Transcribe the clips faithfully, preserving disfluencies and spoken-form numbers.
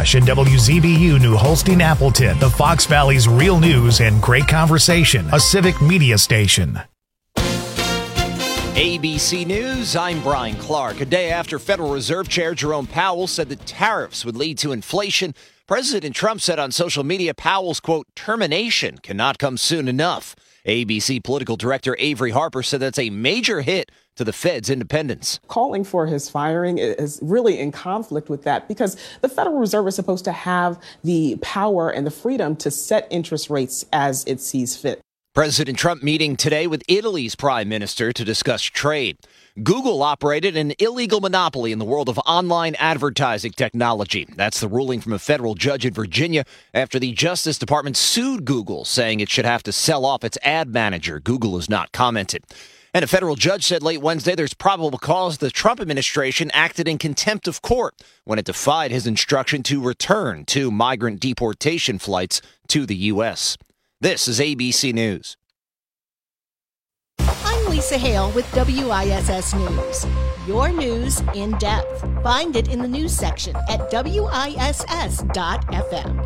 Rush and W Z B U New Holstein Appleton, the Fox Valley's real news and great conversation, a civic media station. A B C News, I'm Brian Clark. A day after Federal Reserve Chair Jerome Powell said that tariffs would lead to inflation, President Trump said on social media Powell's, quote, termination cannot come soon enough. A B C political director Avery Harper said that's a major hit to the Fed's independence. Calling for his firing is really in conflict with that because the Federal Reserve is supposed to have the power and the freedom to set interest rates as it sees fit. President Trump meeting today with Italy's prime minister to discuss trade. Google operated an illegal monopoly in the world of online advertising technology. That's the ruling from a federal judge in Virginia after the Justice Department sued Google, saying it should have to sell off its ad manager. Google has not commented. And a federal judge said late Wednesday there's probable cause the Trump administration acted in contempt of court when it defied his instruction to return two migrant deportation flights to the U S. This is A B C News. I'm Lisa Hale with W I S S News. Your news in depth. Find it in the news section at W I S S dot F M.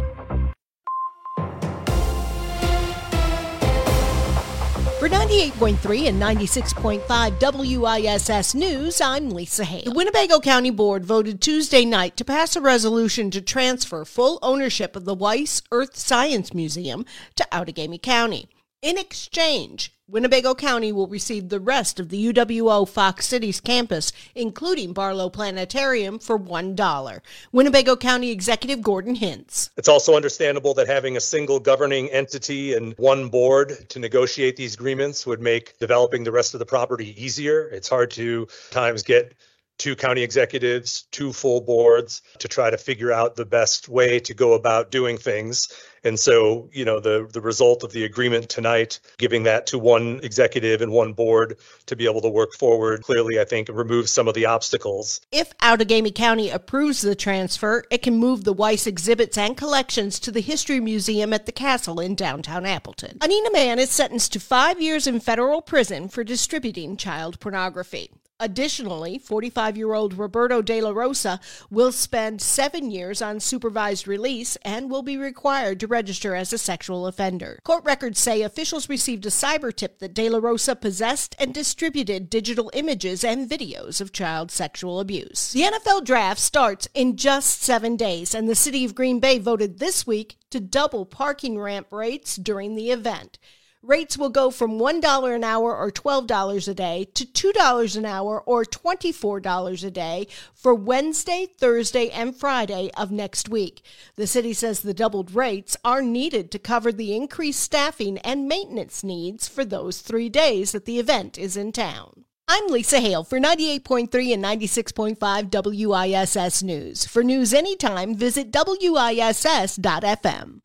For ninety-eight point three and ninety-six point five W I S S News, I'm Lisa Hale. The Winnebago County Board voted Tuesday night to pass a resolution to transfer full ownership of the Weiss Earth Science Museum to Outagamie County. In exchange, Winnebago County will receive the rest of the U W O Fox Cities campus, including Barlow Planetarium, for one dollar. Winnebago County Executive Gordon Hintz. It's also understandable that having a single governing entity and one board to negotiate these agreements would make developing the rest of the property easier. It's hard to at times get two county executives, two full boards to try to figure out the best way to go about doing things. And so, you know, the, the result of the agreement tonight, giving that to one executive and one board to be able to work forward, clearly, I think, removes some of the obstacles. If Outagamie County approves the transfer, it can move the Weiss exhibits and collections to the History Museum at the Castle in downtown Appleton. Anina Man is sentenced to five years in federal prison for distributing child pornography. Additionally, forty-five-year-old Roberto De La Rosa will spend seven years on supervised release and will be required to register as a sexual offender. Court records say officials received a cyber tip that De La Rosa possessed and distributed digital images and videos of child sexual abuse. The N F L Draft starts in just seven days, and the city of Green Bay voted this week to double parking ramp rates during the event. Rates will go from one dollar an hour or twelve dollars a day to two dollars an hour or twenty-four dollars a day for Wednesday, Thursday, and Friday of next week. The city says the doubled rates are needed to cover the increased staffing and maintenance needs for those three days that the event is in town. I'm Lisa Hale for ninety-eight point three and ninety-six point five W I S S News. For news anytime, visit W I S S dot F M.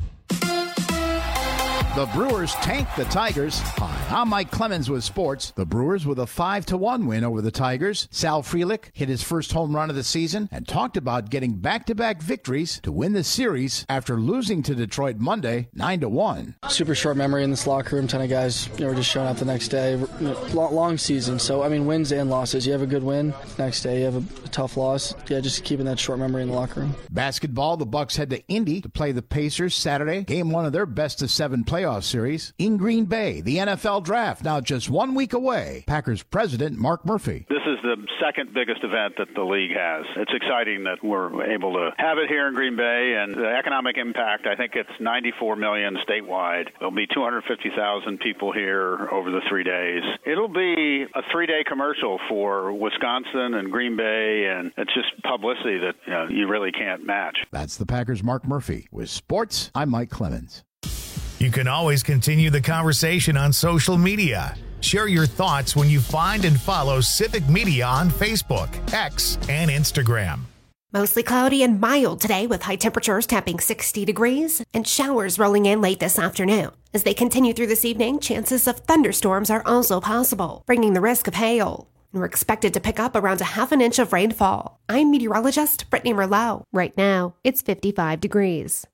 The Brewers tanked the Tigers. Hi, I'm Mike Clemens with sports. The Brewers with a five to one win over the Tigers. Sal Frelick hit his first home run of the season and talked about getting back-to-back victories to win the series after losing to Detroit Monday nine to one. Super short memory in this locker room. Ton of guys, you know, were just showing up the next day. You know, long season, so I mean, wins and losses. You have a good win, next day you have a, a tough loss. Yeah, just keeping that short memory in the locker room. Basketball, the Bucks head to Indy to play the Pacers Saturday. Game one of their best of seven playoff series in Green Bay. The N F L Draft now just one week away. Packers president Mark Murphy. This is the second biggest event that the league has. It's exciting that we're able to have it here in Green Bay, and the economic impact, I think it's ninety-four million statewide. There'll be two hundred fifty thousand people here over the three days. It'll be a three-day commercial for Wisconsin and Green Bay, and it's just publicity that, you know, you really can't match. That's the Packers' Mark Murphy. With sports, I'm Mike Clemens. You can always continue the conversation on social media. Share your thoughts when you find and follow Civic Media on Facebook, X, and Instagram. Mostly cloudy and mild today with high temperatures tapping sixty degrees and showers rolling in late this afternoon. As they continue through this evening, chances of thunderstorms are also possible, bringing the risk of hail. And we're expected to pick up around a half an inch of rainfall. I'm meteorologist Brittany Merlot. Right now, it's fifty-five degrees.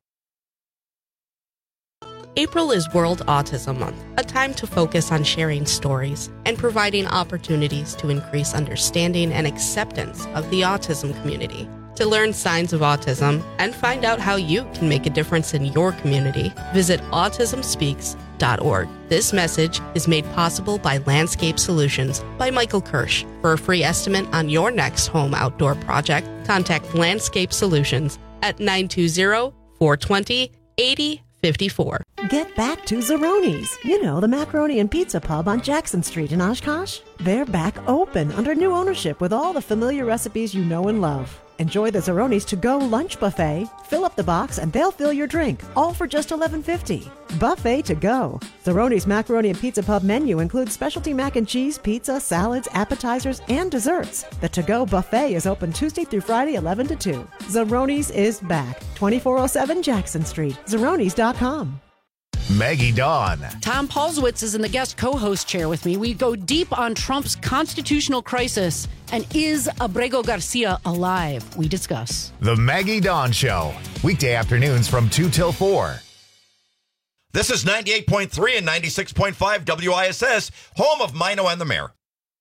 April is World Autism Month, a time to focus on sharing stories and providing opportunities to increase understanding and acceptance of the autism community. To learn signs of autism and find out how you can make a difference in your community, visit autism speaks dot org. This message is made possible by Landscape Solutions by Michael Kirsch. For a free estimate on your next home outdoor project, contact Landscape Solutions at nine two zero, four two zero, eight zero five four. Get back to Zeroni's. You know, the macaroni and pizza pub on Jackson Street in Oshkosh. They're back open under new ownership with all the familiar recipes you know and love. Enjoy the Zeroni's to-go lunch buffet. Fill up the box and they'll fill your drink, all for just eleven fifty. Buffet to go. Zeroni's Macaroni and Pizza Pub menu includes specialty mac and cheese, pizza, salads, appetizers, and desserts. The to-go buffet is open Tuesday through Friday, eleven to two. Zeroni's is back. twenty-four oh seven Jackson Street. Zeronis dot com. Maggie Dawn. Tom Paulswitz is in the guest co-host chair with me. We go deep on Trump's constitutional crisis and is Abrego Garcia alive? We discuss. The Maggie Dawn Show. Weekday afternoons from two till four. This is ninety-eight point three and ninety-six point five W I S S, home of Mino and the Mayor.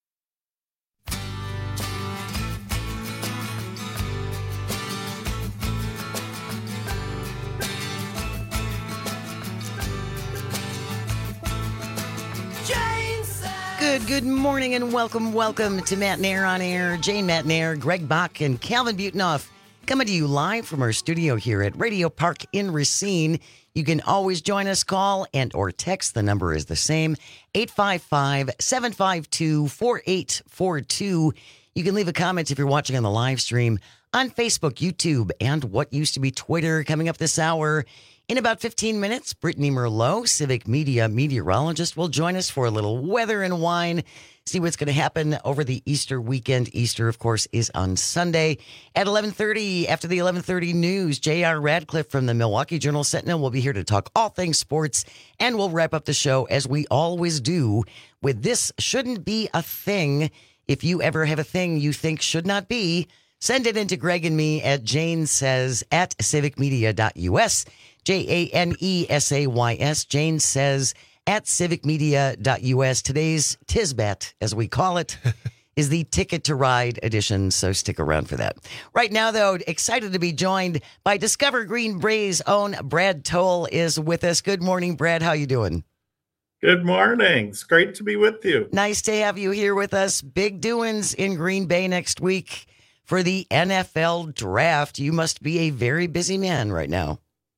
Good, good morning and welcome, welcome to Matt Nair on Air. Jane Matt Nair, Greg Bach, and Calvin Butonoff coming to you live from our studio here at Radio Park in Racine. You can always join us, call and or text. The number is the same, eight five five, seven five two, four eight four two. You can leave a comment if you're watching on the live stream on Facebook, YouTube, and what used to be Twitter. Coming up this hour, in about fifteen minutes, Brittany Merlot, Civic Media meteorologist, will join us for a little weather and wine, see what's going to happen over the Easter weekend. Easter, of course, is on Sunday. At eleven thirty, after the eleven thirty news, J R Radcliffe from the Milwaukee Journal-Sentinel will be here to talk all things sports, and we'll wrap up the show, as we always do, with This Shouldn't Be a Thing. If you ever have a thing you think should not be, send it in to Greg and me at Jane Says at civic media dot U S. J A N E S A Y S, Jane Says at civic media dot U S. Today's Tisbat, as we call it, is the Ticket to Ride edition, so stick around for that. Right now, though, excited to be joined by Discover Green Bay's own Brad Toll is with us. Good morning, Brad. How you doing? Good morning. It's great to be with you. Nice to have you here with us. Big doings in Green Bay next week for the N F L draft. You must be a very busy man right now.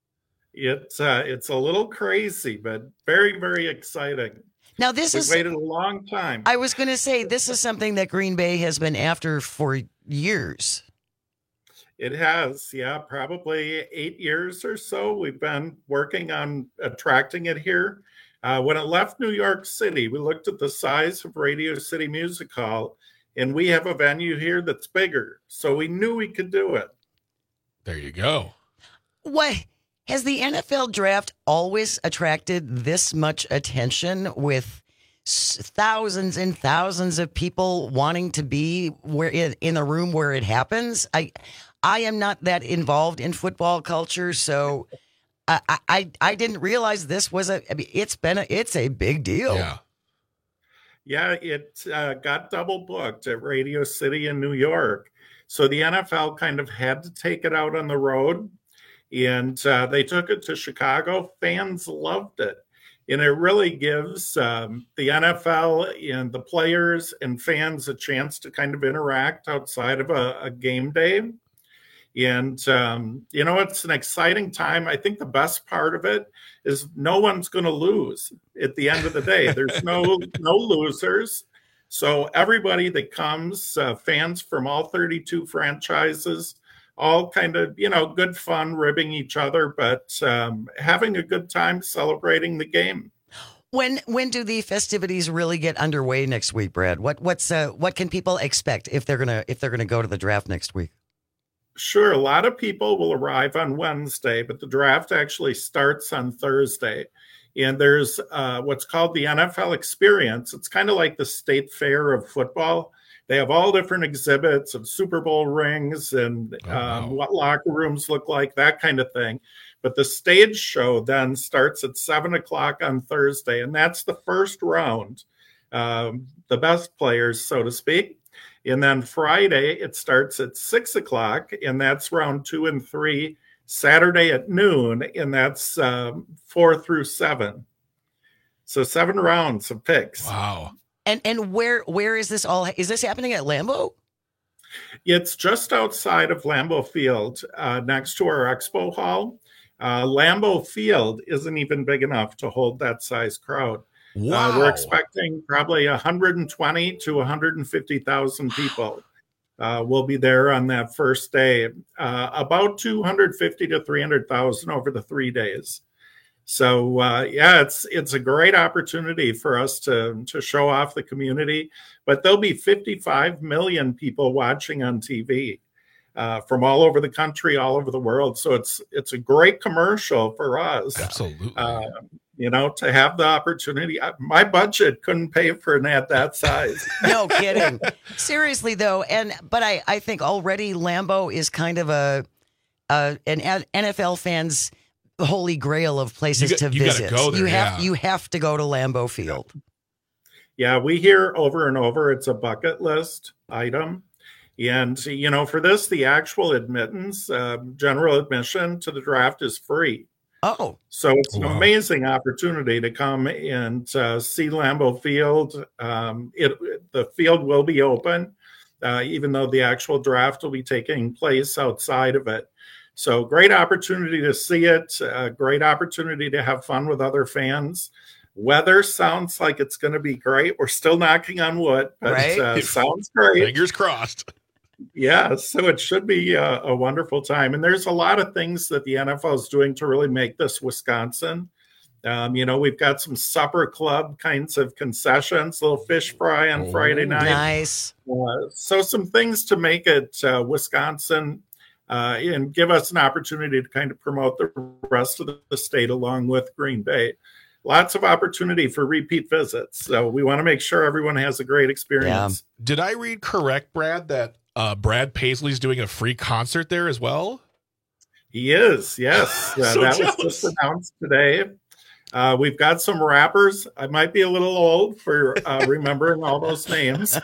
It's uh, it's a little crazy, but very, very exciting. Now, this We've is waited a long time. I was going to say, this is something that Green Bay has been after for years. It has, yeah, probably eight years or so. We've been working on attracting it here. Uh, when it left New York City, we looked at the size of Radio City Music Hall, and we have a venue here that's bigger. So we knew we could do it. There you go. What? Has the N F L draft always attracted this much attention, with thousands and thousands of people wanting to be where in, in the room where it happens? I, I am not that involved in football culture, so I, I, I didn't realize this was a. I mean, it's been a, it's a big deal. Yeah, yeah. It uh, got double booked at Radio City in New York, so the N F L kind of had to take it out on the road. And uh, they took it to Chicago. Fans loved it. And it really gives um, the N F L and the players and fans a chance to kind of interact outside of a, a game day. And, um, you know, it's an exciting time. I think the best part of it is no one's going to lose at the end of the day. There's no no losers. So everybody that comes, uh, fans from all thirty-two franchises, all kind of, you know, good fun, ribbing each other, but um, having a good time celebrating the game. When when do the festivities really get underway next week, Brad? What what's uh, what can people expect if they're gonna if they're gonna go to the draft next week? Sure, a lot of people will arrive on Wednesday, but the draft actually starts on Thursday. And there's uh, what's called the N F L Experience. It's kind of like the state fair of football. They have all different exhibits of Super Bowl rings and oh, wow. um, what locker rooms look like, that kind of thing. But the stage show then starts at seven o'clock on Thursday, and that's the first round, um, the best players, so to speak. And then Friday, it starts at six o'clock, and that's round two and three. Saturday at noon, and that's um, four through seven. So seven rounds of picks. Wow. And and where where is this all? Is this happening at Lambeau? It's just outside of Lambeau Field, uh, next to our expo hall. Uh, Lambeau Field isn't even big enough to hold that size crowd. Wow. Uh, we're expecting probably one hundred twenty to one hundred fifty thousand people uh, will be there on that first day. Uh, about two hundred fifty to three hundred thousand over the three days. So uh, yeah, it's it's a great opportunity for us to to show off the community. But there'll be fifty-five million people watching on T V uh, from all over the country, all over the world. So it's it's a great commercial for us. Absolutely. Uh, you know, to have the opportunity. My budget couldn't pay for an ad that size. No kidding. Seriously though, and but I I think already Lambeau is kind of a uh, an N F L fans' holy grail of places you to got, you visit. Gotta go there, you have yeah. you have to go to Lambeau Field. Yeah, we hear over and over it's a bucket list item. And, you know, for this, the actual admittance, uh, general admission to the draft is free. Oh. So it's an Wow. amazing opportunity to come and uh, see Lambeau Field. Um, it, the field will be open, uh, even though the actual draft will be taking place outside of it. So great opportunity to see it, a great opportunity to have fun with other fans. Weather sounds like it's going to be great. We're still knocking on wood, but Right. uh, sounds great. Fingers crossed. Yeah, so it should be a, a wonderful time. And there's a lot of things that the N F L is doing to really make this Wisconsin. Um, you know, we've got some supper club kinds of concessions, little fish fry on Friday night. Nice. Uh, so some things to make it uh, Wisconsin uh, and give us an opportunity to kind of promote the rest of the state along with Green Bay. Lots of opportunity for repeat visits. So we want to make sure everyone has a great experience. Did I read correct, Brad, that uh, Brad Paisley's doing a free concert there as well? He is, yes. Uh, So that jealous. was just announced today. Uh, we've got some rappers. I might be a little old for uh, remembering all those names,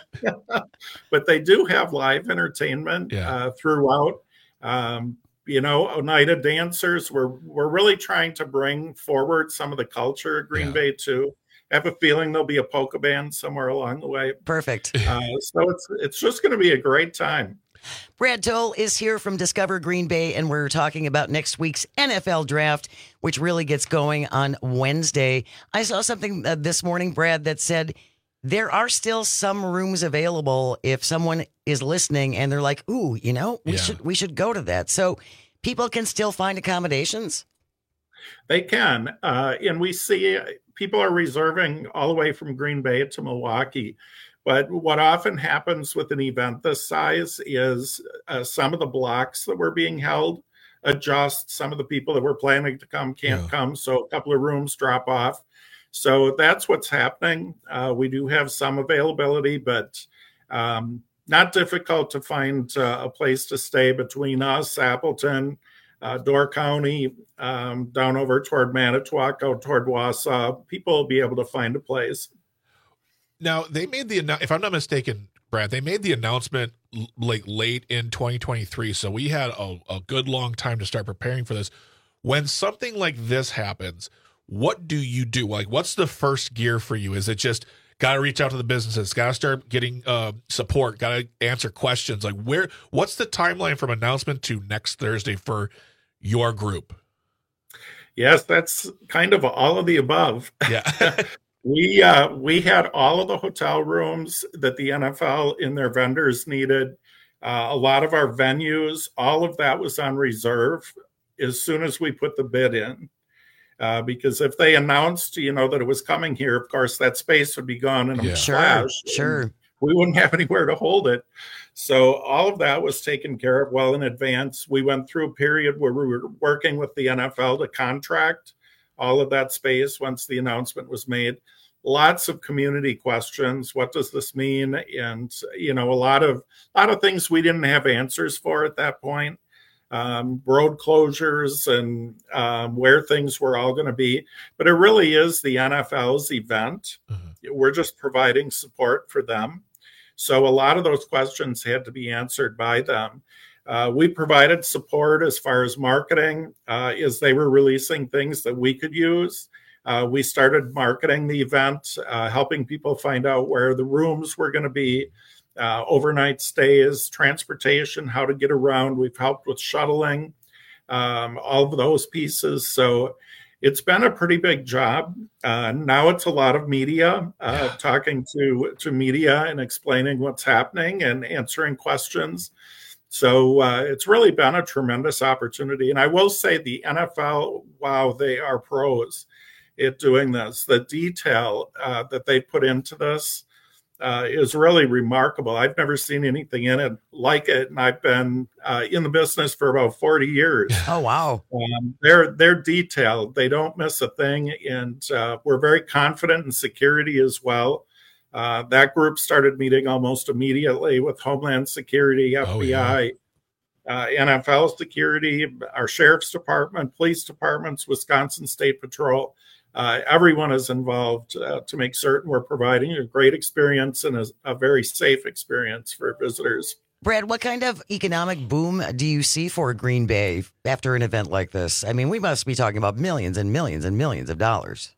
but they do have live entertainment Yeah. uh, throughout. Um, you know, Oneida dancers. We're we're really trying to bring forward some of the culture of Green Yeah. Bay too. I have a feeling there'll be a polka band somewhere along the way. Perfect. Uh, so it's it's just going to be a great time. Brad Toll is here from Discover Green Bay, and we're talking about next week's N F L draft, which really gets going on Wednesday. I saw something uh, this morning, Brad, that said there are still some rooms available if someone is listening and they're like, ooh, you know, we Yeah. should we should go to that. So people can still find accommodations. They can. Uh, and we see people are reserving all the way from Green Bay to Milwaukee. But what often happens with an event this size is uh, some of the blocks that were being held adjust. Some of the people that were planning to come can't Yeah. come. So a couple of rooms drop off. So that's what's happening. Uh, we do have some availability, but um, not difficult to find uh, a place to stay between us, Appleton, uh, Door County, um, down over toward Manitowoc, out toward Wausau. People will be able to find a place. Now, they made the, annou- if I'm not mistaken, Brad, they made the announcement l- like late in twenty twenty-three. So we had a, a good long time to start preparing for this. When something like this happens, what do you do? Like, what's the first gear for you? Is it just got to reach out to the businesses, got to start getting uh, support, got to answer questions? Like, where, what's the timeline from announcement to next Thursday for your group? Yes, that's kind of all of the above. Yeah. We uh, we had all of the hotel rooms that the N F L and their vendors needed. Uh, a lot of our venues, all of that was on reserve as soon as we put the bid in. Uh, because if they announced, you know, that it was coming here, of course, that space would be gone in a Yeah. Sure, flash. sure. And we wouldn't have anywhere to hold it. So all of that was taken care of well in advance. We went through a period where we were working with the N F L to contract all of that space once the announcement was made. Lots of community questions. What does this mean? And, you know, a lot of a lot of things we didn't have answers for at that point. Um, road closures and um, where things were all going to be. But it really is the N F L's event. Mhm. We're just providing support for them. So a lot of those questions had to be answered by them. Uh, we provided support as far as marketing, uh, as they were releasing things that we could use. Uh, we started marketing the event, uh, helping people find out where the rooms were going to be, uh, overnight stays, transportation, how to get around. We've helped with shuttling, um, all of those pieces. So it's been a pretty big job. Uh, now it's a lot of media, uh, talking to, to media and explaining what's happening and answering questions. So uh, it's really been a tremendous opportunity. And I will say the N F L, wow, they are pros at doing this. The detail uh, that they put into this uh, is really remarkable. I've never seen anything in it like it, and I've been uh, in the business for about forty years. Oh, wow. Um, they're, they're detailed. They don't miss a thing, and uh, we're very confident in security as well. Uh, that group started meeting almost immediately with Homeland Security, F B I, oh, yeah. uh, N F L Security, our Sheriff's Department, police departments, Wisconsin State Patrol. Uh, everyone is involved uh, to make certain we're providing a great experience and a, a very safe experience for visitors. Brad, what kind of economic boom do you see for Green Bay after an event like this? I mean, we must be talking about millions and millions and millions of dollars.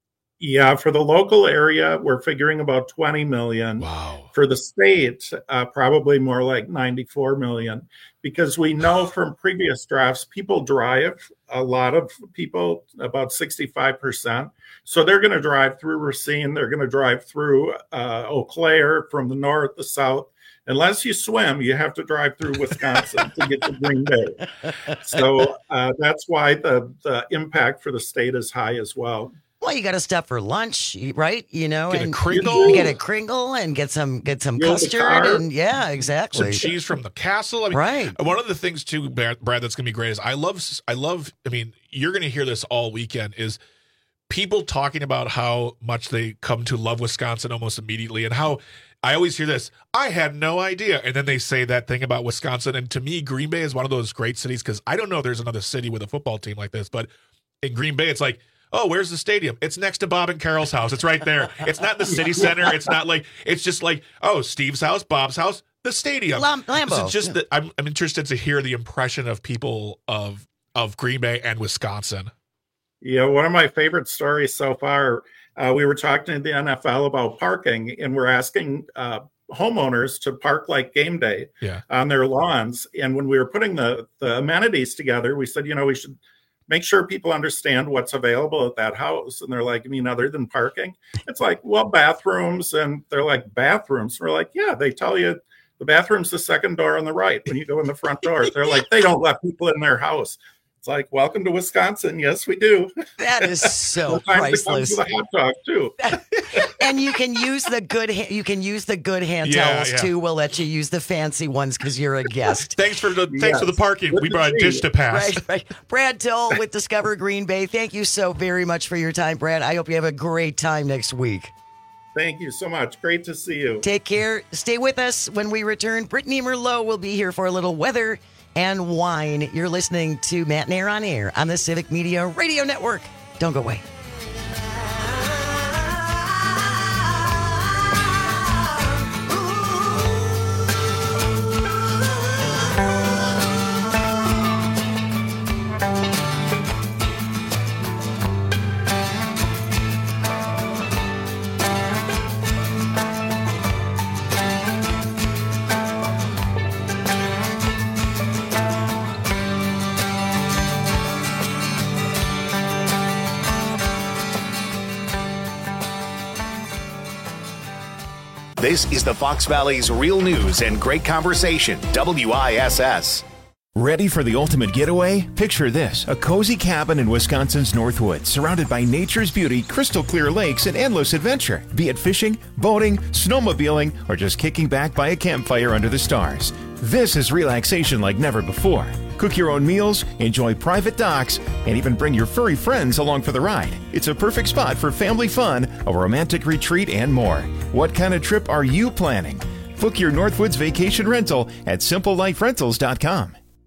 Yeah, for the local area, we're figuring about twenty million. Wow. For the state, uh, probably more like ninety-four million, because we know from previous drafts, people drive. A lot of people, about sixty-five percent. So they're going to drive through Racine. They're going to drive through uh, Eau Claire from the north, the south. Unless you swim, you have to drive through Wisconsin to get to Green Bay. So uh, that's why the, the impact for the state is high as well. Well, you got to stop for lunch, right? You know, get and a Kringle, you get a Kringle, and get some get some Build custard, and yeah, exactly. Some cheese from the castle, I mean, right? One of the things too, Brad, that's going to be great is I love, I love. I mean, you're going to hear this all weekend. Is people talking about how much they come to love Wisconsin almost immediately, and how I always hear this. I had no idea, and then they say that thing about Wisconsin. And to me, Green Bay is one of those great cities because I don't know if there's another city with a football team like this, but in Green Bay, it's like, oh, where's the stadium? It's next to Bob and Carol's house. It's right there. It's not in the city center. It's not like, it's just like, oh, Steve's house, Bob's house, the stadium. Lam- Lambeau. So just that I'm, I'm interested to hear the impression of people of of Green Bay and Wisconsin. Yeah, one of my favorite stories so far, uh, we were talking to the N F L about parking, and we're asking uh, homeowners to park like game day yeah. on their lawns. And when we were putting the, the amenities together, we said, you know, we should make sure people understand what's available at that house. And they're like, I mean, other than parking? It's like, well, bathrooms. And they're like, bathrooms? We're like, yeah, they tell you the bathroom's the second door on the right when you go in the front door. They're like, they don't let people in their house. It's like, welcome to Wisconsin. Yes, we do. That is so priceless. The hot dog too. And you can use the good ha- you can use the good hand Yeah, towels yeah. too. We'll let you use the fancy ones because you're a guest. Thanks for the Yes. thanks for the parking. Good We to brought a see dish you. to pass. Right, right. Brad Toll with Discover Green Bay. Thank you so very much for your time, Brad. I hope you have a great time next week. Thank you so much. Great to see you. Take care. Stay with us when we return. Brittany Merlot will be here for a little weather and wine. You're listening to Matt Nair on Air on the Civic Media Radio Network. Don't go away. This is the Fox Valley's Real News and Great Conversation, W I S S. Ready for the ultimate getaway? Picture this, a cozy cabin in Wisconsin's Northwoods, surrounded by nature's beauty, crystal clear lakes, and endless adventure. Be it fishing, boating, snowmobiling, or just kicking back by a campfire under the stars. This is relaxation like never before. Cook your own meals, enjoy private docks, and even bring your furry friends along for the ride. It's a perfect spot for family fun, a romantic retreat, and more. What kind of trip are you planning? Book your Northwoods vacation rental at simple life rentals dot com.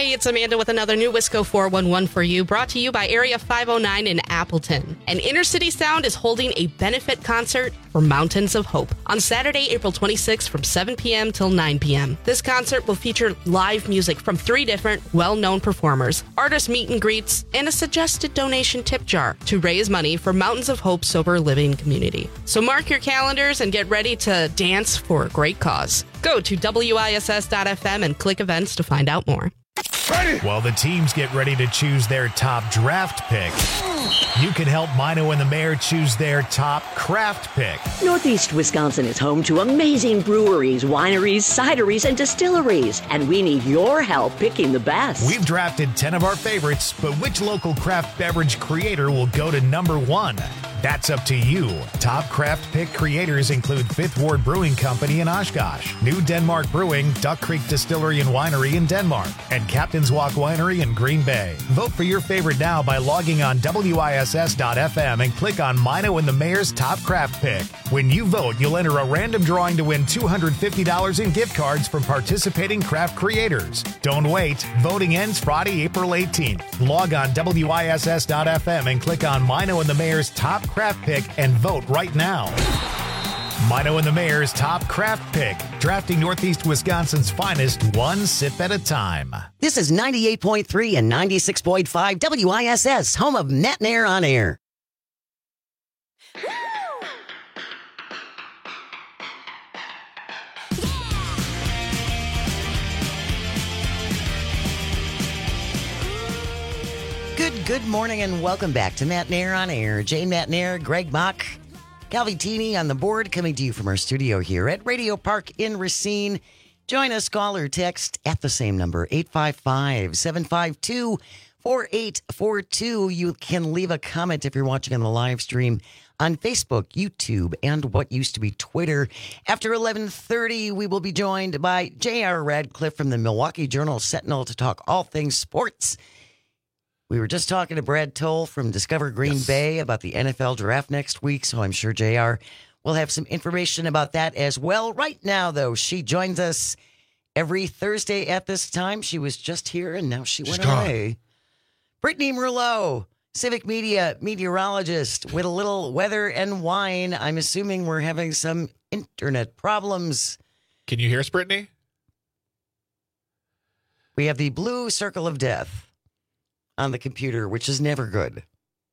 Hey, it's Amanda with another new Wisco four one one for you, brought to you by Area five oh nine in Appleton. And Inner City Sound is holding a benefit concert for Mountains of Hope on Saturday, April twenty-sixth from seven p.m. till nine p.m. This concert will feature live music from three different well-known performers, artist meet and greets, and a suggested donation tip jar to raise money for Mountains of Hope Sober Living Community. So mark your calendars and get ready to dance for a great cause. Go to W I S S dot F M and click events to find out more. While the teams get ready to choose their top draft pick, you can help Mino and the Mayor choose their top craft pick. Northeast Wisconsin is home to amazing breweries, wineries, cideries, and distilleries, and we need your help picking the best. We've drafted ten of our favorites, but which local craft beverage creator will go to number one? That's up to you. Top craft pick creators include Fifth Ward Brewing Company in Oshkosh, New Denmark Brewing, Duck Creek Distillery and Winery in Denmark, and Captain's Walk Winery in Green Bay. Vote for your favorite now by logging on W I S S dot F M and click on Mino and the Mayor's Top Craft Pick. When you vote, you'll enter a random drawing to win two hundred fifty dollars in gift cards from participating craft creators. Don't wait. Voting ends Friday, April eighteenth. Log on W I S S dot F M and click on Mino and the Mayor's Top Craft Pick and vote right now. Mino and the Mayor's Top Craft Pick, drafting Northeast Wisconsin's finest one sip at a time. This is ninety-eight point three and ninety-six point five W I S S, home of Matt Nair on Air. Good, good morning and welcome back to Matt Nair on Air. Jane Matt Nair, Greg Bach, Calvi Teeny on the board, coming to you from our studio here at Radio Park in Racine. Join us, call or text at the same number, eight five five, seven five two, four eight four two. You can leave a comment if you're watching on the live stream on Facebook, YouTube, and what used to be Twitter. After eleven thirty, we will be joined by J R Radcliffe from the Milwaukee Journal-Sentinel to talk all things sports. We were just talking to Brad Toll from Discover Green yes. Bay about the N F L draft next week, so I'm sure J R will have some information about that as well. Right now, though, she joins us every Thursday at this time. She was just here, and now she She's went gone. away. Brittany Merlot, Civic Media meteorologist with a little weather and wine. I'm assuming we're having some internet problems. Can you hear us, Brittany? We have the blue circle of death on the computer, which is never good.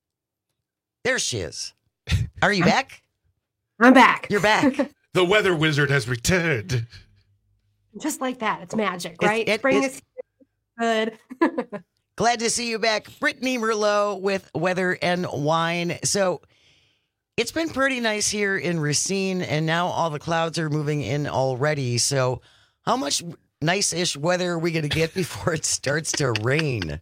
There she is. Are you back? I'm back. You're back. The weather wizard has returned. Just like that. It's magic, right? It, it, Spring is good. Glad to see you back. Brittany Merlot with weather and wine. So it's been pretty nice here in Racine, and now all the clouds are moving in already. So how much nice-ish weather are we going to get before it starts to rain?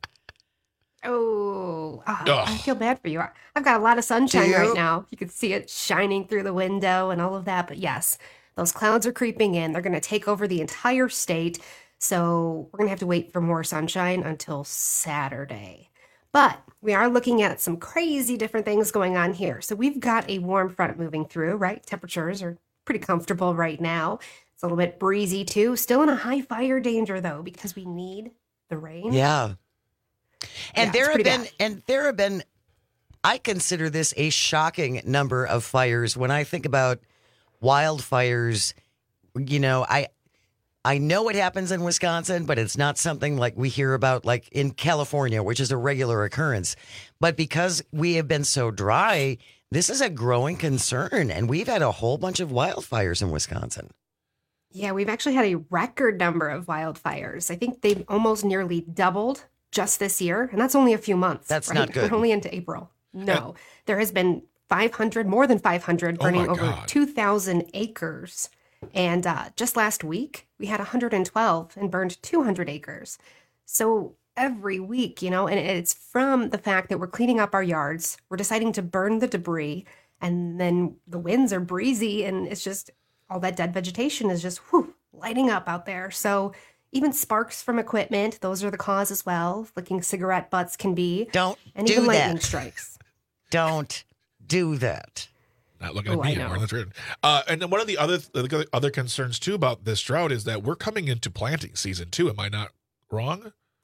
Oh, oh I feel bad for you. I've got a lot of sunshine right now. You can see it shining through the window and all of that. But yes, those clouds are creeping in. They're going to take over the entire state. So we're going to have to wait for more sunshine until Saturday. But we are looking at some crazy different things going on here. So we've got a warm front moving through, right? Temperatures are pretty comfortable right now. It's a little bit breezy too. Still in a high fire danger though, because we need the rain. Yeah. And yeah, there have been, bad. and there have been, I consider this a shocking number of fires. When I think about wildfires, you know, I, I know what happens in Wisconsin, but it's not something like we hear about like in California, which is a regular occurrence. But because we have been so dry, this is a growing concern. And we've had a whole bunch of wildfires in Wisconsin. Yeah, we've actually had a record number of wildfires. I think they've almost nearly doubled just this year, and that's only a few months. That's right? not good. We're only into April. No, there has been five hundred, more than five hundred, burning oh over God. two thousand acres. And uh, just last week, we had one hundred twelve and burned two hundred acres. So every week, you know, and it's from the fact that we're cleaning up our yards, we're deciding to burn the debris, and then the winds are breezy, and it's just all that dead vegetation is just whew, lighting up out there. So even sparks from equipment, those are the cause as well. Flicking cigarette butts can be. Don't and do even that. lightning strikes. Don't do that. Not looking at Oh, me I know. anymore. That's weird. Uh, and then one of the other the other concerns too about this drought is that we're coming into planting season too. Am I not wrong?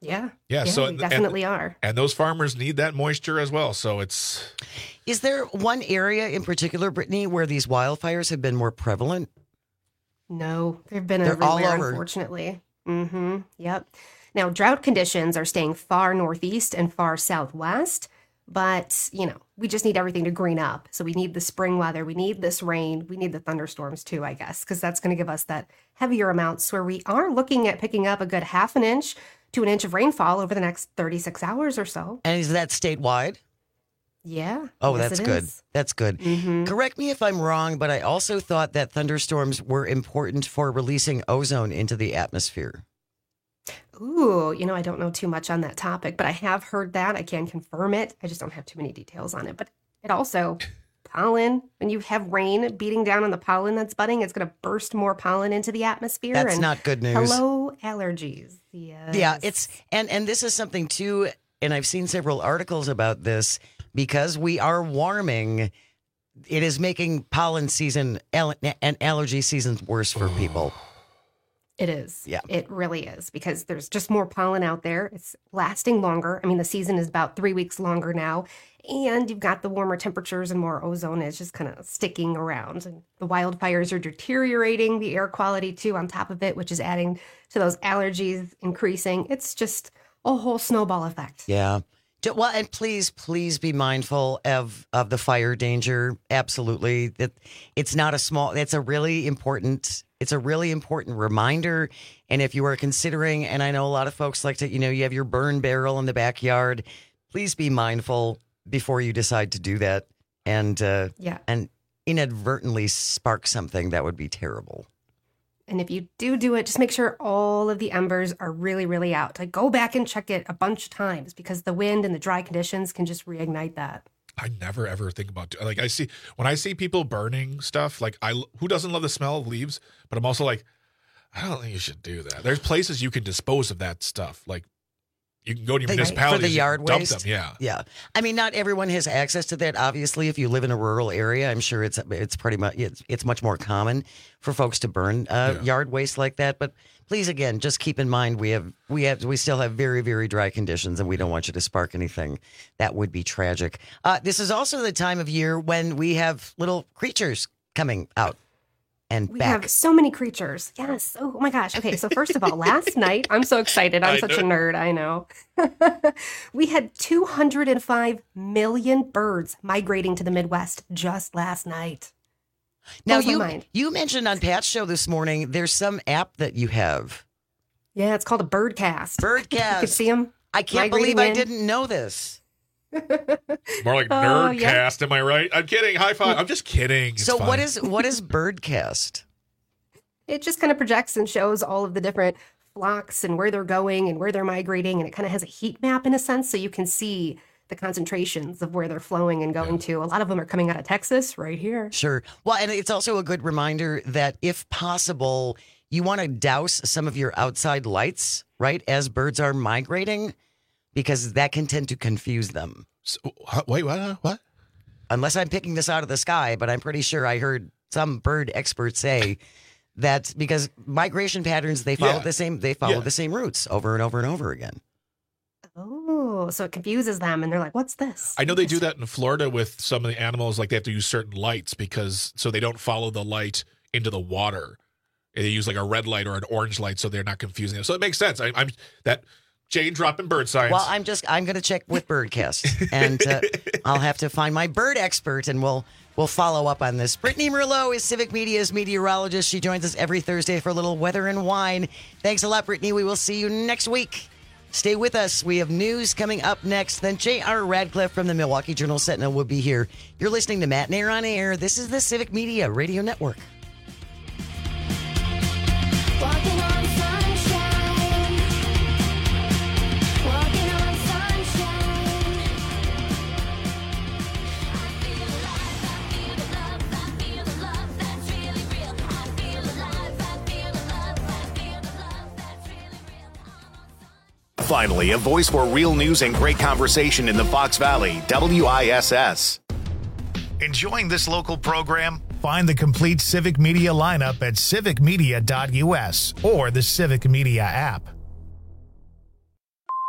Yeah. Yeah, yeah so we definitely and, are. And those farmers need that moisture as well. So it's. Is there one area in particular, Brittany, where these wildfires have been more prevalent? No, they've been They're all everywhere, over. unfortunately. Mm-hmm. Yep. Now, drought conditions are staying far northeast and far southwest, but, you know, we just need everything to green up. So we need the spring weather. We need this rain. We need the thunderstorms too, I guess, because that's going to give us that heavier amounts where we are looking at picking up a good half an inch to an inch of rainfall over the next thirty-six hours or so. And is that statewide? Yeah. Oh, yes, that's it good. is. That's good. Mm-hmm. Correct me if I'm wrong, but I also thought that thunderstorms were important for releasing ozone into the atmosphere. Ooh, you know, I don't know too much on that topic, but I have heard that. I can confirm it. I just don't have too many details on it. But it also, pollen, when you have rain beating down on the pollen that's budding, it's going to burst more pollen into the atmosphere. That's and not good news. Hello, allergies. Yes. Yeah, it's and and this is something too, and I've seen several articles about this, because we are warming. It is making pollen season and allergy seasons worse for people. It is. Yeah. It really is, because there's just more pollen out there. It's lasting longer. I mean, the season is about three weeks longer now. And you've got the warmer temperatures and more ozone is just kind of sticking around. And the wildfires are deteriorating the air quality too on top of it, which is adding to those allergies increasing. It's just a whole snowball effect. Yeah. Ju- Well, and please, please be mindful of, of the fire danger. Absolutely. That it's not a small, it's a really important, it's a really important reminder. And if you are considering, and I know a lot of folks like to, you know, you have your burn barrel in the backyard, please be mindful before you decide to do that. And, uh, Yeah. and inadvertently spark something that would be terrible. And if you do do it, just make sure all of the embers are really, really out. Like, go back and check it a bunch of times, because the wind and the dry conditions can just reignite that. I never ever think about like I see when I see people burning stuff, like I who doesn't love the smell of leaves, but I'm also like, I don't think you should do that. There's places you can dispose of that stuff. Like you can go to your The- municipality for the yard dump waste. them. Yeah. Yeah. I mean, not everyone has access to that. Obviously, if you live in a rural area, I'm sure it's it's pretty much it's, it's much more common for folks to burn uh, Yeah. yard waste like that. But please, again, just keep in mind we have we have we still have very very dry conditions, and we don't want you to spark anything. That would be tragic. Uh, this is also the time of year when we have little creatures coming out and We back. have so many creatures. Yes. Oh, my gosh. Okay. So first of all, last night, I'm so excited. I'm I such a know. nerd. I know. We had two hundred five million birds migrating to the Midwest just last night. Now Blows my you mind. you mentioned on Pat's show this morning there's some app that you have. Yeah, it's called a birdcast. Birdcast. You could see them. I can't migrating believe I in. didn't know this. More like Oh, Nerdcast, yeah. am I right? I'm kidding. High five. I'm just kidding. It's So fine. what is what is Birdcast? It just kind of projects and shows all of the different flocks and where they're going and where they're migrating. And it kind of has a heat map in a sense, so you can see the concentrations of where they're flowing and going to. A lot of them are coming out of Texas right here. Sure. Well, and it's also a good reminder that if possible, you want to douse some of your outside lights, right, as birds are migrating, because that can tend to confuse them. So, huh, wait, what? What? Unless I'm picking this out of the sky, but I'm pretty sure I heard some bird experts say that because migration patterns, they follow Yeah. the same they follow Yeah. the same routes over and over and over again. Oh, so it confuses them, and they're like, "What's this?" I know they do that in Florida with some of the animals. Like they have to use certain lights because so they don't follow the light into the water. They use like a red light or an orange light so they're not confusing them. So it makes sense. I, I'm that Jane dropping bird science. Well, I'm just I'm going to check with Birdcast, and uh, I'll have to find my bird expert, and we'll we'll follow up on this. Brittany Merlot is Civic Media's meteorologist. She joins us every Thursday for a little weather and wine. Thanks a lot, Brittany. We will see you next week. Stay with us. We have news coming up next. Then J R Radcliffe from the Milwaukee Journal Sentinel will be here. You're listening to Matt Nair on Air. This is the Civic Media Radio Network. Walking on sunshine. Walking on sunshine. I feel alive, I feel the love, I feel the love that's really real. I feel alive, I feel the love, I feel the love that's really real. Finally, a voice for real news and great conversation in the Fox Valley, W I S S. Enjoying this local program? Find the complete Civic Media lineup at civic media dot U S or the Civic Media app.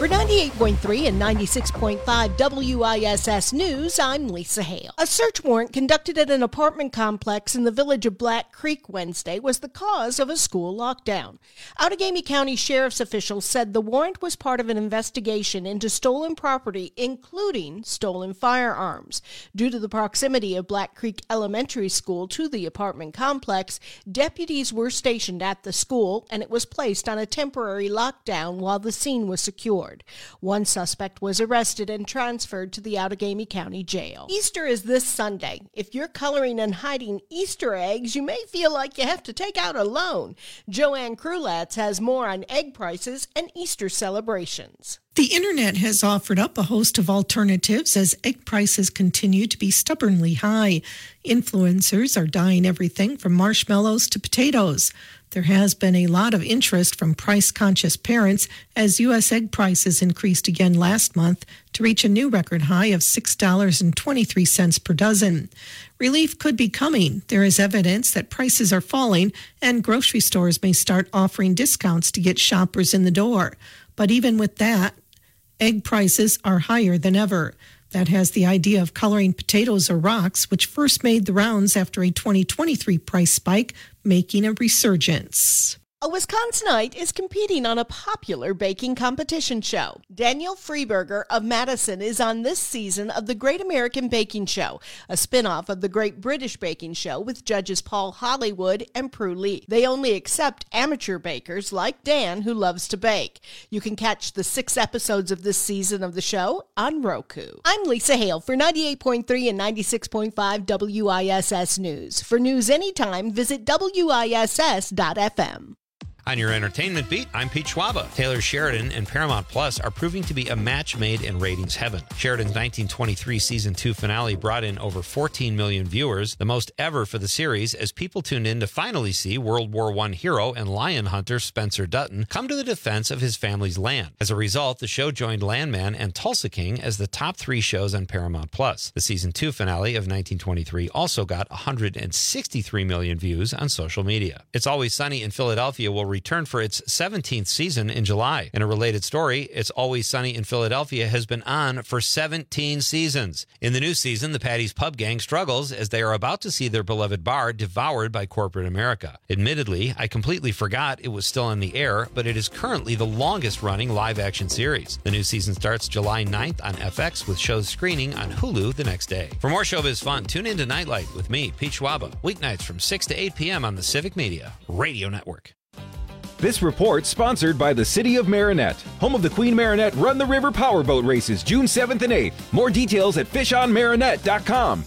ninety-eight point three and ninety-six point five W I S S News, I'm Lisa Hale. A search warrant conducted at an apartment complex in the village of Black Creek Wednesday was the cause of a school lockdown. Outagamie County Sheriff's officials said the warrant was part of an investigation into stolen property, including stolen firearms. Due to the proximity of Black Creek Elementary School to the apartment complex, deputies were stationed at the school, and it was placed on a temporary lockdown while the scene was secured. One suspect was arrested and transferred to the Outagamie County Jail. Easter is this Sunday. If you're coloring and hiding Easter eggs, you may feel like you have to take out a loan. Joanne Krulatz has more on egg prices and Easter celebrations. The internet has offered up a host of alternatives as egg prices continue to be stubbornly high. Influencers are dyeing everything from marshmallows to potatoes. There has been a lot of interest from price-conscious parents as U S egg prices increased again last month to reach a new record high of six dollars and twenty-three cents per dozen. Relief could be coming. There is evidence that prices are falling, and grocery stores may start offering discounts to get shoppers in the door. But even with that, egg prices are higher than ever. That has the idea of coloring potatoes or rocks, which first made the rounds after a twenty twenty-three price spike, making a resurgence. A Wisconsinite is competing on a popular baking competition show. Daniel Freeberger of Madison is on this season of the Great American Baking Show, a spin-off of the Great British Baking Show with judges Paul Hollywood and Prue Lee. They only accept amateur bakers like Dan, who loves to bake. You can catch the six episodes of this season of the show on Roku. I'm Lisa Hale for ninety-eight point three and ninety-six point five W I S S News. For news anytime, visit W I S S dot F M. On your entertainment beat, I'm Pete Schwaba. Taylor Sheridan and Paramount Plus are proving to be a match made in ratings heaven. Sheridan's nineteen twenty-three season two finale brought in over fourteen million viewers, the most ever for the series, as people tuned in to finally see World War One hero and lion hunter Spencer Dutton come to the defense of his family's land. As a result, the show joined Landman and Tulsa King as the top three shows on Paramount Plus. The season two finale of nineteen twenty-three also got one hundred sixty-three million views on social media. It's Always Sunny in Philadelphia will return for its seventeenth season in July. In a related story, It's Always Sunny in Philadelphia has been on for seventeen seasons. In the new season, the Patty's Pub Gang struggles as they are about to see their beloved bar devoured by corporate America. Admittedly, I completely forgot it was still in the air, but it is currently the longest-running live-action series. The new season starts July ninth on F X, with shows screening on Hulu the next day. For more showbiz fun, tune in to Nightlight with me, Pete Schwaba, weeknights from six to eight p.m. on the Civic Media Radio Network. This report sponsored by the City of Marinette, home of the Queen Marinette Run the River Powerboat races June seventh and eighth. More details at fish on marinette dot com.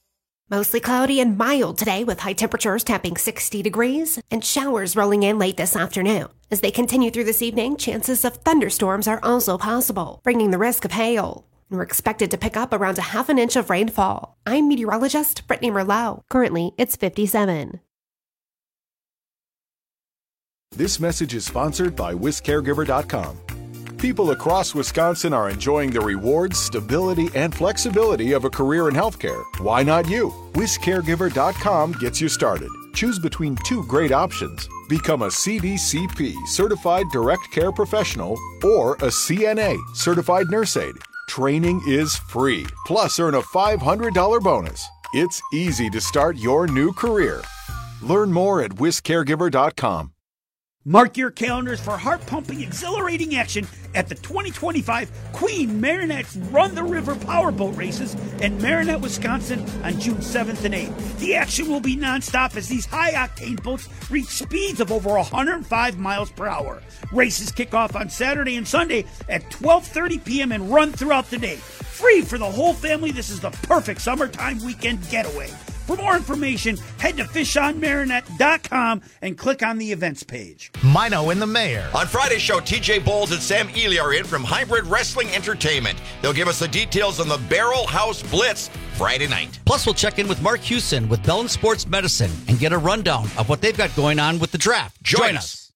Mostly cloudy and mild today with high temperatures tapping sixty degrees and showers rolling in late this afternoon. As they continue through this evening, chances of thunderstorms are also possible, bringing the risk of hail. And we're expected to pick up around a half an inch of rainfall. I'm meteorologist Brittany Merlot. Currently, it's fifty-seven. This message is sponsored by Wis Caregiver dot com. People across Wisconsin are enjoying the rewards, stability, and flexibility of a career in healthcare. Why not you? Wis Caregiver dot com gets you started. Choose between two great options. Become a C D C P, Certified Direct Care Professional, or a C N A, Certified Nurse Aide. Training is free. Plus, earn a five hundred dollars bonus. It's easy to start your new career. Learn more at Wis Caregiver dot com. Mark your calendars for heart-pumping, exhilarating action at the twenty twenty-five Queen Marinette's Run the River Powerboat races in Marinette, Wisconsin on June seventh and eighth. The action will be nonstop as these high-octane boats reach speeds of over one hundred five miles per hour. Races kick off on Saturday and Sunday at twelve thirty p.m. and run throughout the day. Free for the whole family, this is the perfect summertime weekend getaway. For more information, head to fish on marinette dot com and click on the events page. Mino and the Mayor. On Friday's show, T J Bowles and Sam Ely are in from Hybrid Wrestling Entertainment. They'll give us the details on the Barrel House Blitz Friday night. Plus, we'll check in with Mark Houston with Bell and Sports Medicine and get a rundown of what they've got going on with the draft. Join, Join us. us.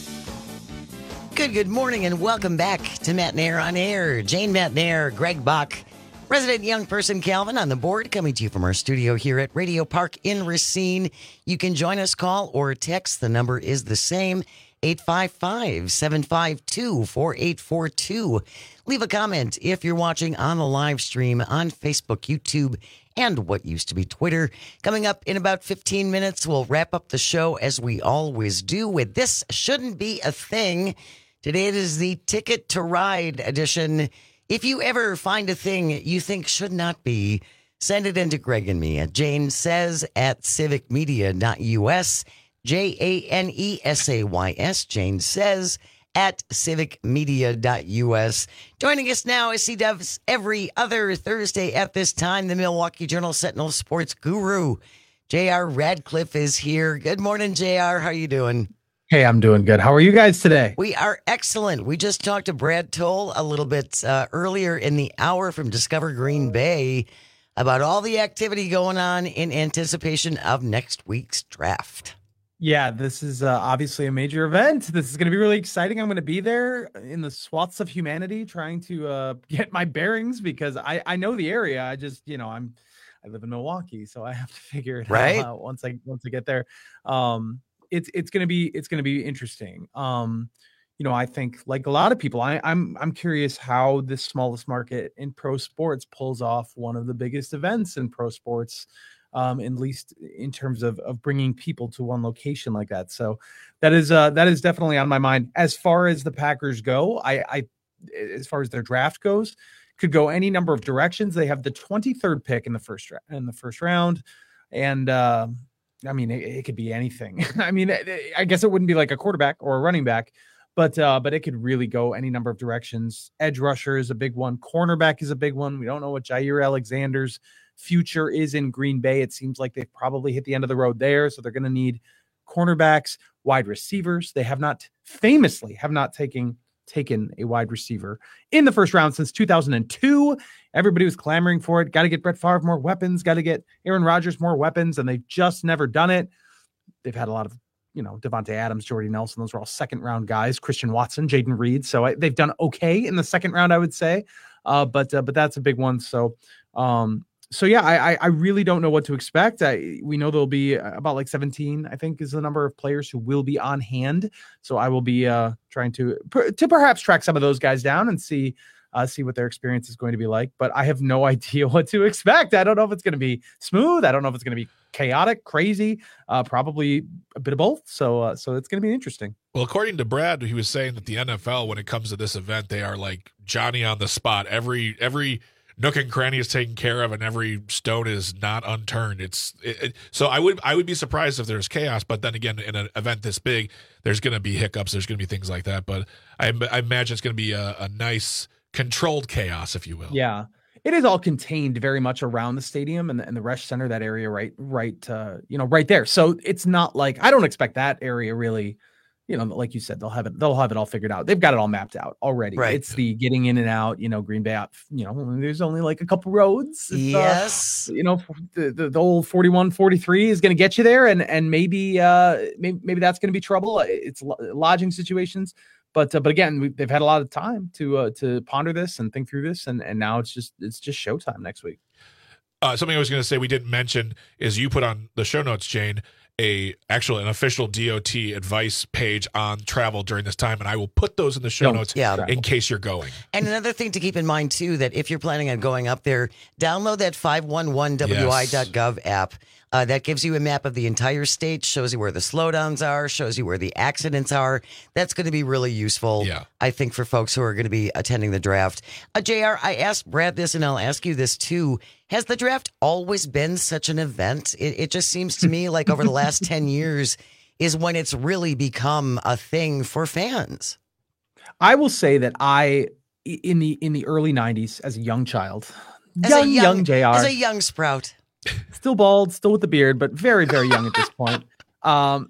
Good, good morning, and welcome back to Matt Nair on Air. Jane Matt Nair, Greg Bach, Resident young person Calvin on the board, coming to you from our studio here at Radio Park in Racine. You can join us, call or text. The number is the same, eight five five, seven five two, four eight four two. Leave a comment if you're watching on the live stream on Facebook, YouTube, and what used to be Twitter. Coming up in about fifteen minutes, we'll wrap up the show as we always do with This Shouldn't Be a Thing. Today it is the Ticket to Ride edition. If you ever find a thing you think should not be, send it in to Greg and me at Jane Says at civic media dot U S, J A N E S A Y S, Jane Says at civic media dot U S. Joining us now, as he does every other Thursday at this time, the Milwaukee Journal Sentinel sports guru, J R Radcliffe, is here. Good morning, J R. How are you doing? Hey, I'm doing good. How are you guys today? We are excellent. We just talked to Brad Toll a little bit uh, earlier in the hour from Discover Green Bay about all the activity going on in anticipation of next week's draft. Yeah, this is uh, obviously a major event. This is going to be really exciting. I'm going to be there in the swaths of humanity trying to uh, get my bearings because I, I know the area. I just, you know, I'm I live in Milwaukee, so I have to figure it right? out once I once I get there. Um, it's it's going to be it's going to be interesting. Um, you know, I think like a lot of people, I, I'm I'm curious how this smallest market in pro sports pulls off one of the biggest events in pro sports. Um, at least in terms of, of bringing people to one location like that. So that is uh, that is definitely on my mind. As far as the Packers go, I, I as far as their draft goes, could go any number of directions. They have the twenty-third pick in the first ra- in the first round, and uh, I mean it, it could be anything. I mean, I guess it wouldn't be like a quarterback or a running back, but uh, but it could really go any number of directions. Edge rusher is a big one. Cornerback is a big one. We don't know what Jair Alexander's future is in Green Bay. It seems like they've probably hit the end of the road there. So they're going to need cornerbacks, wide receivers. They have not famously have not taken, taken a wide receiver in the first round since two thousand two. Everybody was clamoring for it. Got to get Brett Favre more weapons, got to get Aaron Rodgers more weapons. And they've just never done it. They've had a lot of, you know, Devontae Adams, Jordy Nelson. Those were all second round guys, Christian Watson, Jaden Reed. So I, they've done okay in the second round, I would say. Uh, but, uh, but that's a big one. So, um, So, yeah, I I really don't know what to expect. I, we know there'll be about like seventeen, I think, is the number of players who will be on hand. So I will be uh, trying to to perhaps track some of those guys down and see uh, see what their experience is going to be like. But I have no idea what to expect. I don't know if it's going to be smooth. I don't know if it's going to be chaotic, crazy, uh, probably a bit of both. So uh, so it's going to be interesting. Well, according to Brad, he was saying that the N F L, when it comes to this event, they are like Johnny on the spot. Every every nook and cranny is taken care of, and every stone is not unturned. It's it, it, so I would I would be surprised if there's chaos, but then again, in an event this big, there's going to be hiccups. There's going to be things like that. But I, I imagine it's going to be a, a nice controlled chaos, if you will. Yeah, it is all contained very much around the stadium and the, and the Resch Center, that area, right, right, uh, you know, right there. So it's not like I don't expect that area really. You know, like you said, they'll have it. They'll have it all figured out. They've got it all mapped out already. Right. It's the getting in and out. You know, Green Bay out. You know, there's only like a couple roads. It's, yes. Uh, you know, the, the the old forty-one, forty-three is going to get you there, and and maybe uh maybe maybe that's going to be trouble. It's lodging situations, but uh, but again, we, they've had a lot of time to uh, to ponder this and think through this, and and now it's just it's just showtime next week. Uh, something I was going to say we didn't mention is you put on the show notes, Jane, a actual an official D O T advice page on travel during this time, and I will put those in the show Don't notes yeah. in case you're going. And another thing to keep in mind too, that if you're planning on going up there, download that five one one W I dot gov app. Uh, that gives you a map of the entire state, shows you where the slowdowns are, shows you where the accidents are. That's going to be really useful, yeah. I think, for folks who are going to be attending the draft. Uh, J R, I asked Brad this, and I'll ask you this too. Has the draft always been such an event? It, it just seems to me like over the last ten years is when it's really become a thing for fans. I will say that I, in the in the early nineties, as a young child, as young, a young, young J R, as a young sprout, still bald, still with the beard, but very, very young at this point. Um,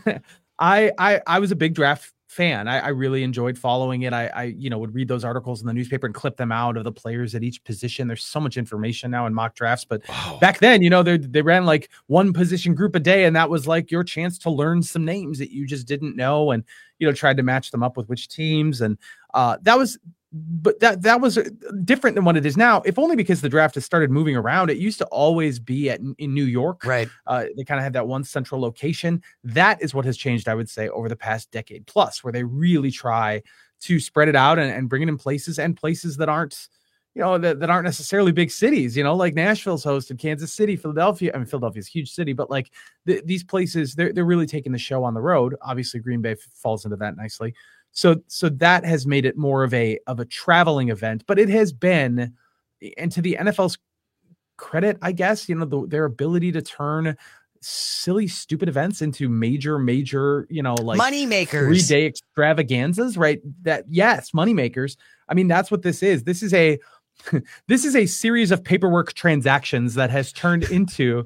I, I, I was a big draft fan. I, I really enjoyed following it. I, I, you know, would read those articles in the newspaper and clip them out of the players at each position. There's so much information now in mock drafts, but wow. back then, you know, they they ran like one position group a day, and that was like your chance to learn some names that you just didn't know, and you know, tried to match them up with which teams, and uh, that was but that that was different than what it is now, if only because the draft has started moving around. It used to always be at in New York. Right. Uh, they kind of had that one central location. That is what has changed, I would say, over the past decade plus, where they really try to spread it out and, and bring it in places and places that aren't, you know, that, that aren't necessarily big cities, you know, like Nashville's hosted, Kansas City, Philadelphia. I mean, Philadelphia's a huge city, but like th- these places, they're, they're really taking the show on the road. Obviously, Green Bay f- falls into that nicely. So, so that has made it more of a, of a traveling event, but it has been, and to the N F L's credit, I guess, you know, the, their ability to turn silly, stupid events into major, major, you know, like money makers, three day extravaganzas, right? That yes, money makers. I mean, that's what this is. This is a, this is a series of paperwork transactions that has turned into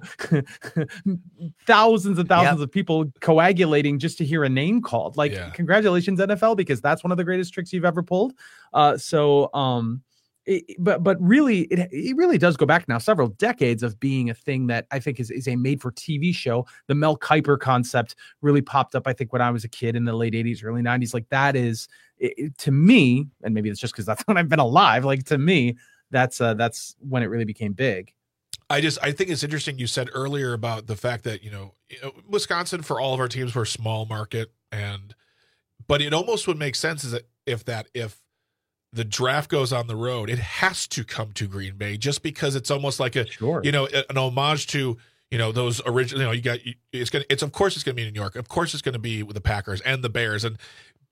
thousands and thousands Yep. of people coagulating just to hear a name called. Like, Yeah. congratulations, N F L, because that's one of the greatest tricks you've ever pulled. Uh, so, um, it, but but really, it it really does go back now several decades of being a thing that I think is is a made for T V show. The Mel Kiper concept really popped up, I think, when I was a kid in the late eighties, early nineties. Like that is it, it- to me, and maybe it's just because that's when I've been alive. Like to me, that's uh, that's when it really became big. I just I think it's interesting you said earlier about the fact that, you know, you know, Wisconsin for all of our teams were small market, and but it almost would make sense is that if that if the draft goes on the road, it has to come to Green Bay just because it's almost like a Sure. you know an homage to, you know, those original, you know, you got it's gonna it's of course it's gonna be in New York, of course it's gonna be with the Packers and the Bears and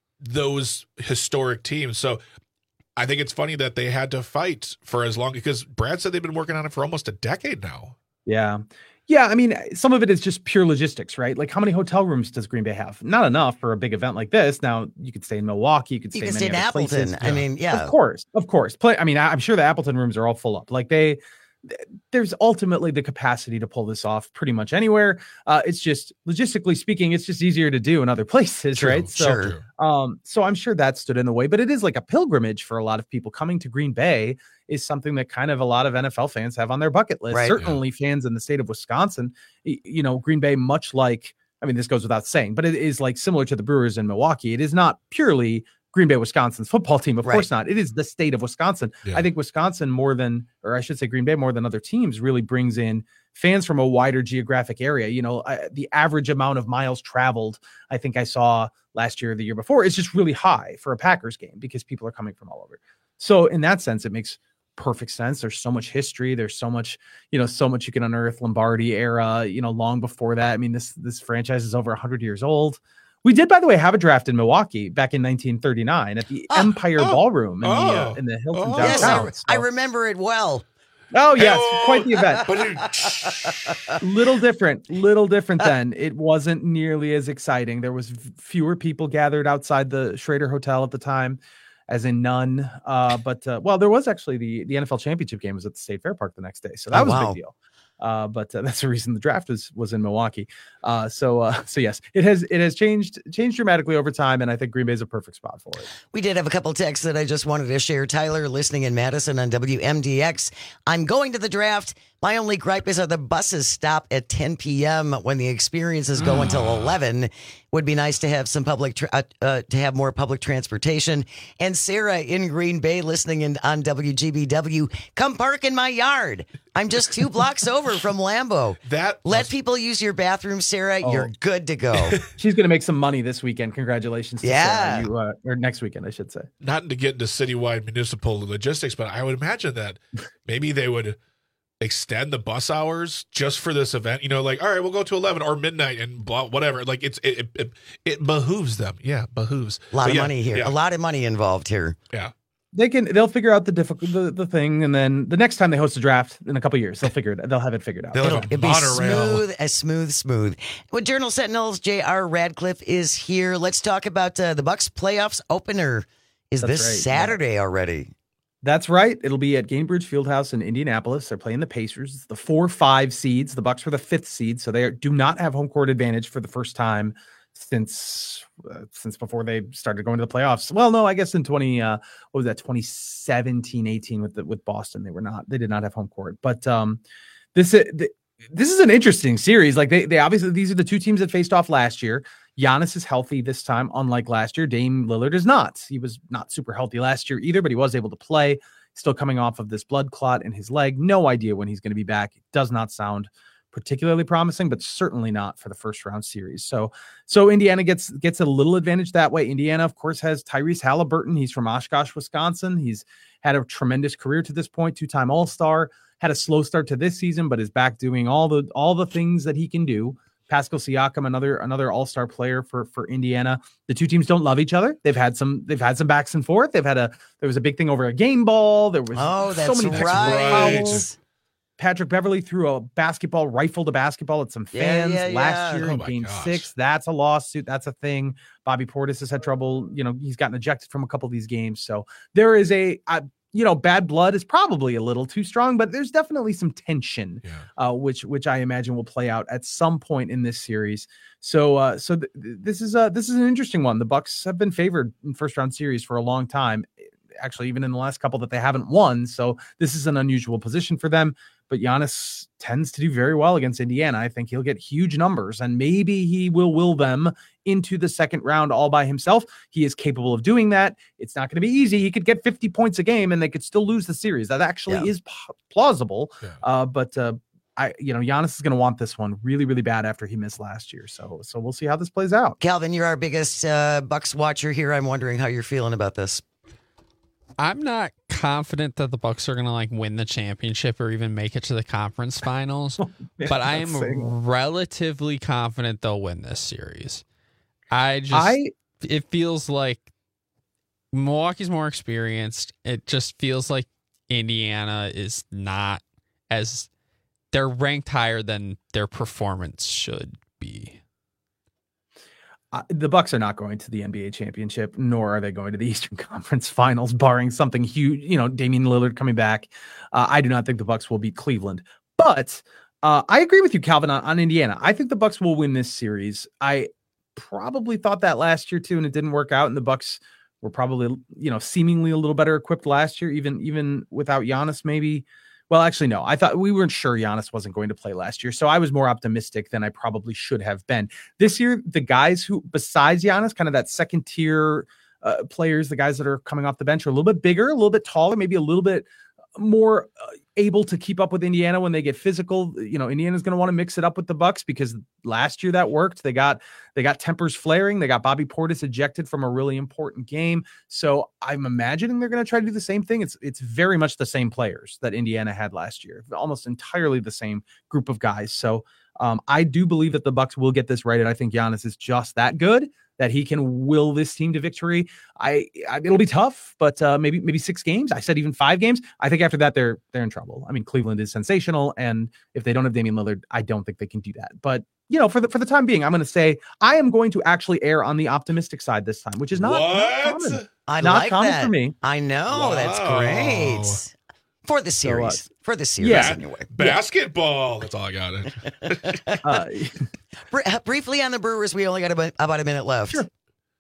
those historic teams. So I think it's funny that they had to fight for as long, because Brad said they've been working on it for almost a decade now. Yeah. Yeah. I mean, some of it is just pure logistics, right? Like, how many hotel rooms does Green Bay have? Not enough for a big event like this. Now, you could stay in Milwaukee. You could stay, You can in stay many in other Appleton. places. I mean, yeah. Of course. Of course. Play, I mean, I, I'm sure the Appleton rooms are all full up. Like, they, th- there's ultimately the capacity to pull this off pretty much anywhere. Uh, it's just, logistically speaking, it's just easier to do in other places, True, right? So, sure. um, so I'm sure that stood in the way, but it is like a pilgrimage for a lot of people. Coming to Green Bay is something that kind of a lot of N F L fans have on their bucket list. Right. Certainly fans in the state of Wisconsin, y- you know, Green Bay, much like, I mean, this goes without saying, but it is like similar to the Brewers in Milwaukee. It is not purely Green Bay, Wisconsin's football team. Of Right. course not. It is the state of Wisconsin. Yeah. I think Wisconsin more than, or I should say Green Bay more than other teams, really brings in fans from a wider geographic area. You know, uh, the average amount of miles traveled, I think I saw last year or the year before, is just really high for a Packers game because people are coming from all over. So in that sense, it makes perfect sense. There's so much history. There's so much, you know, so much you can unearth. Lombardi era, you know, long before that. I mean, this this franchise is over one hundred years old. We did, by the way, have a draft in Milwaukee back in nineteen thirty-nine at the Oh, Empire oh, Ballroom in the uh, oh, in the Hilton oh. Yes, I, downtown. I So- remember it well. Oh yes, Hey-oh. quite the event. Little different, little different then. It wasn't nearly as exciting. There was v- fewer people gathered outside the Schrader Hotel at the time, as in none. Uh, but uh, well, there was actually the the N F L championship game was at the State Fair Park the next day, so that Oh, was a wow. big deal. Uh, but uh, that's the reason the draft was was in Milwaukee. Uh, so uh, so yes, it has it has changed changed dramatically over time, and I think Green Bay is a perfect spot for it. We did have a couple texts that I just wanted to share. Tyler, listening in Madison on W M D X. I'm going to the draft. My only gripe is that the buses stop at ten p.m. when the experiences go until eleven. Would be nice to have some public, tra- uh, uh, to have more public transportation. And Sarah in Green Bay, listening in on W G B W. Come park in my yard. I'm just two blocks over from Lambeau. That Let people use your bathroom, Sarah. Oh. You're good to go. She's going to make some money this weekend. Congratulations to Yeah. Sarah. You, uh, or next weekend, I should say. not to get into citywide municipal logistics, but I would imagine that maybe they would extend the bus hours just for this event. You know, like, all right, we'll go to eleven or midnight and blah, whatever. Like it's it it, it behooves them. Yeah, behooves. A lot But of yeah, money here. Yeah, A lot of money involved here. yeah. They can they'll figure out the difficult the, the thing, and then the next time they host a draft in a couple years, they'll figure it they'll have it figured out. They'll It'll, have a it'll be monorail. smooth as smooth, smooth. With Journal Sentinels, J R Radcliffe is here. Let's talk about uh, the Bucks playoffs opener. Is That's this right, yeah. Saturday already? That's right. It'll be at Gainbridge Fieldhouse in Indianapolis. They're playing the Pacers. It's the four five seeds. The Bucks were the fifth seed, so they are, do not have home court advantage for the first time since uh, since before they started going to the playoffs. Well, no, I guess in twenty uh, what was that twenty seventeen eighteen with the, with Boston, they were not they did not have home court. But um, this is the, this is an interesting series. Like they they obviously these are the two teams that faced off last year. Giannis is healthy this time, unlike last year. Dame Lillard is not. He was not super healthy last year either, but he was able to play. Still coming off of this blood clot in his leg. No idea when he's going to be back. It does not sound particularly promising, but certainly not for the first round series. So, so Indiana gets gets a little advantage that way. Indiana, of course, has Tyrese Halliburton. He's from Oshkosh, Wisconsin. He's had a tremendous career to this point, two-time All-Star. Had a slow start to this season, but is back doing all the all the things that he can do. Pascal Siakam, another another All-Star player for for Indiana. The two teams don't love each other. They've had some they've had some backs and forth. They've had a there was a big thing over a game ball. There was oh, so that's many right. fouls. Patrick Beverly threw a basketball, rifled a basketball at some fans Yeah, yeah, last yeah. year Oh in my game gosh. six. That's a lawsuit. That's a thing. Bobby Portis has had trouble. You know, he's gotten ejected from a couple of these games. So there is a, a you know, bad blood is probably a little too strong, but there's definitely some tension, Yeah. uh, which which I imagine will play out at some point in this series. So uh, so th- th- this is a this is an interesting one. The Bucks have been favored in first round series for a long time, actually, even in the last couple that they haven't won. So this is an unusual position for them. But Giannis tends to do very well against Indiana. I think he'll get huge numbers, and maybe he will will them into the second round all by himself. He is capable of doing that. It's not going to be easy. He could get fifty points a game, and they could still lose the series. That actually Yeah. is p- plausible. Yeah. Uh, but uh, I, you know, Giannis is going to want this one really, really bad after he missed last year. So, so we'll see how this plays out. Calvin, you're our biggest uh, Bucks watcher here. I'm wondering how you're feeling about this. I'm not confident that the Bucks are going to like win the championship or even make it to the conference finals, but I that's saying am relatively confident they'll win this series. I just I it feels like Milwaukee's more experienced. It just feels like Indiana is not as they're ranked higher than their performance should be. Uh, the Bucks are not going to the N B A championship, nor are they going to the Eastern Conference Finals, barring something huge. You know, Damian Lillard coming back. Uh, I do not think the Bucks will beat Cleveland, but uh, I agree with you, Calvin, on, on Indiana. I think the Bucks will win this series. I probably thought that last year too, and it didn't work out. And the Bucks were probably, you know, seemingly a little better equipped last year, even even without Giannis, maybe. Well, actually, no. I thought we weren't sure Giannis wasn't going to play last year, so I was more optimistic than I probably should have been. This year, the guys who, besides Giannis, kind of that second tier uh, players, the guys that are coming off the bench are a little bit bigger, a little bit taller, maybe a little bit more uh, able to keep up with Indiana when they get physical. You know, Indiana's going to want to mix it up with the Bucks because last year that worked. They got they got tempers flaring. They got Bobby Portis ejected from a really important game. So I'm imagining they're going to try to do the same thing. It's it's very much the same players that Indiana had last year, almost entirely the same group of guys. So um, I do believe that the Bucks will get this right, and I think Giannis is just that good that he can will this team to victory. I, I it'll be tough, but uh, maybe maybe six games. I said even five games. I think after that they're they're in trouble. I mean, Cleveland is sensational, and if they don't have Damian Lillard, I don't think they can do that. But you know, for the for the time being, I'm going to say I am going to actually err on the optimistic side this time, which is not, not common. I not like common that. for me. I know. Wow. That's great. For the series. So, uh, For the series, yeah. anyway. Basketball. That's all I got. Uh, Br- uh, briefly on the Brewers, we only got about, about a minute left. Sure.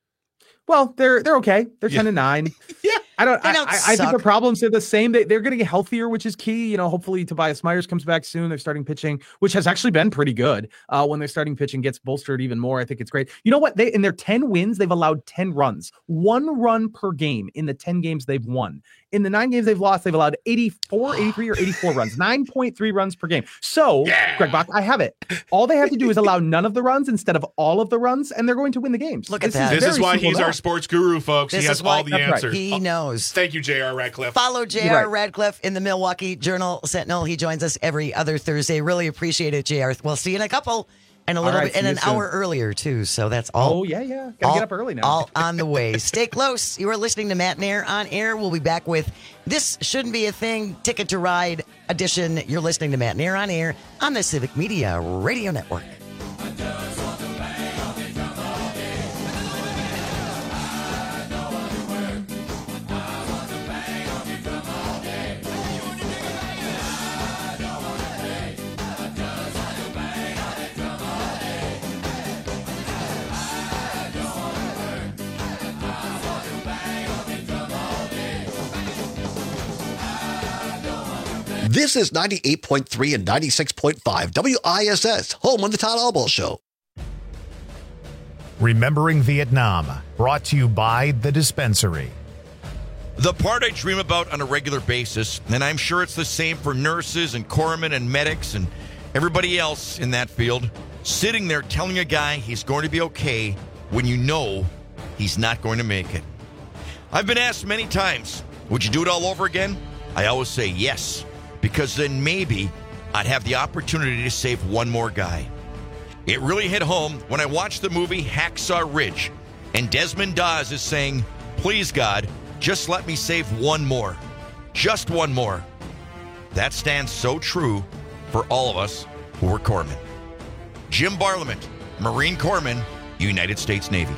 Well, they're they're okay. They're Yeah. ten and nine. Yeah. I don't. They I, don't I, I think suck. the problems are the same. They they're going to get healthier, which is key. You know, hopefully Tobias Myers comes back soon. They're starting pitching, which has actually been pretty good. Uh, when their starting pitching gets bolstered even more, I think it's great. You know what? They in their ten wins, they've allowed ten runs, one run per game in the ten games they've won. In the nine games they've lost, they've allowed eighty-four, eighty-three, or eighty-four runs, nine point three runs per game. So, Yeah. Greg Bach, I have it. All they have to do is allow none of the runs instead of all of the runs, and they're going to win the games. Look at This that. This is very why simple he's math. our sports guru, folks. This he has is why- all the That's right. answers. He Oh, knows. thank you, J R. Radcliffe. Follow J You're R. right. Radcliffe in the Milwaukee Journal Sentinel. He joins us every other Thursday. Really appreciate it, J R. We'll see you in a couple and a All little right, bit and see an you soon. hour earlier, too. So that's all. Oh, yeah, yeah. Gotta all, get up early now. All on the way. Stay close. You are listening to Matt Nair on air. We'll be back with This Shouldn't Be a Thing Ticket to Ride edition. You're listening to Matt Nair on air on the Civic Media Radio Network. This is ninety-eight point three and ninety-six point five W I S S, home of the Todd Albo Show. Remembering Vietnam, brought to you by The Dispensary. The part I dream about on a regular basis, and I'm sure it's the same for nurses and corpsmen and medics and everybody else in that field, sitting there telling a guy he's going to be okay when you know he's not going to make it. I've been asked many times, would you do it all over again? I always say yes, because then maybe I'd have the opportunity to save one more guy. It really hit home when I watched the movie Hacksaw Ridge, and Desmond Dawes is saying, please God, just let me save one more. Just one more. That stands so true for all of us who were corpsmen. Jim Barlament, Marine Corpsman, United States Navy.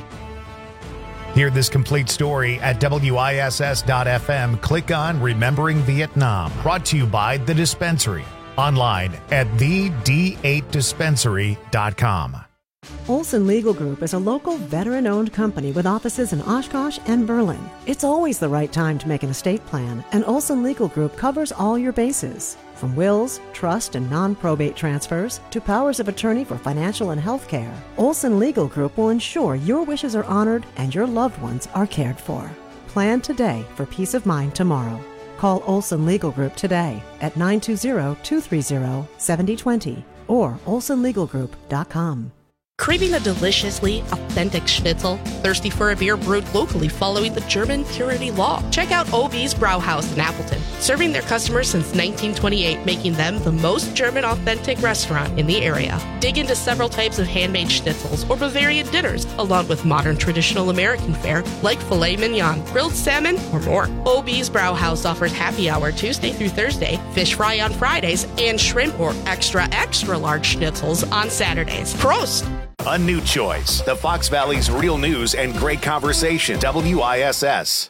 Hear this complete story at W I S S dot F M. Click on Remembering Vietnam. Brought to you by The Dispensary. Online at the D eight dispensary dot com. Olson Legal Group is a local veteran-owned company with offices in Oshkosh and Berlin. It's always the right time to make an estate plan, and Olson Legal Group covers all your bases. From wills, trust, and non-probate transfers to powers of attorney for financial and health care, Olson Legal Group will ensure your wishes are honored and your loved ones are cared for. Plan today for peace of mind tomorrow. Call Olson Legal Group today at nine two zero, two three zero, seven zero two zero or olson legal group dot com. Craving a deliciously authentic schnitzel? Thirsty for a beer brewed locally following the German purity law? Check out O B's Brauhaus in Appleton, serving their customers since nineteen twenty-eight, making them the most German authentic restaurant in the area. Dig into several types of handmade schnitzels or Bavarian dinners, along with modern traditional American fare like filet mignon, grilled salmon, or more. O B's Brauhaus offers happy hour Tuesday through Thursday, fish fry on Fridays, and shrimp or extra, extra large schnitzels on Saturdays. Prost! A new choice. The Fox Valley's real news and great conversation. W I S S.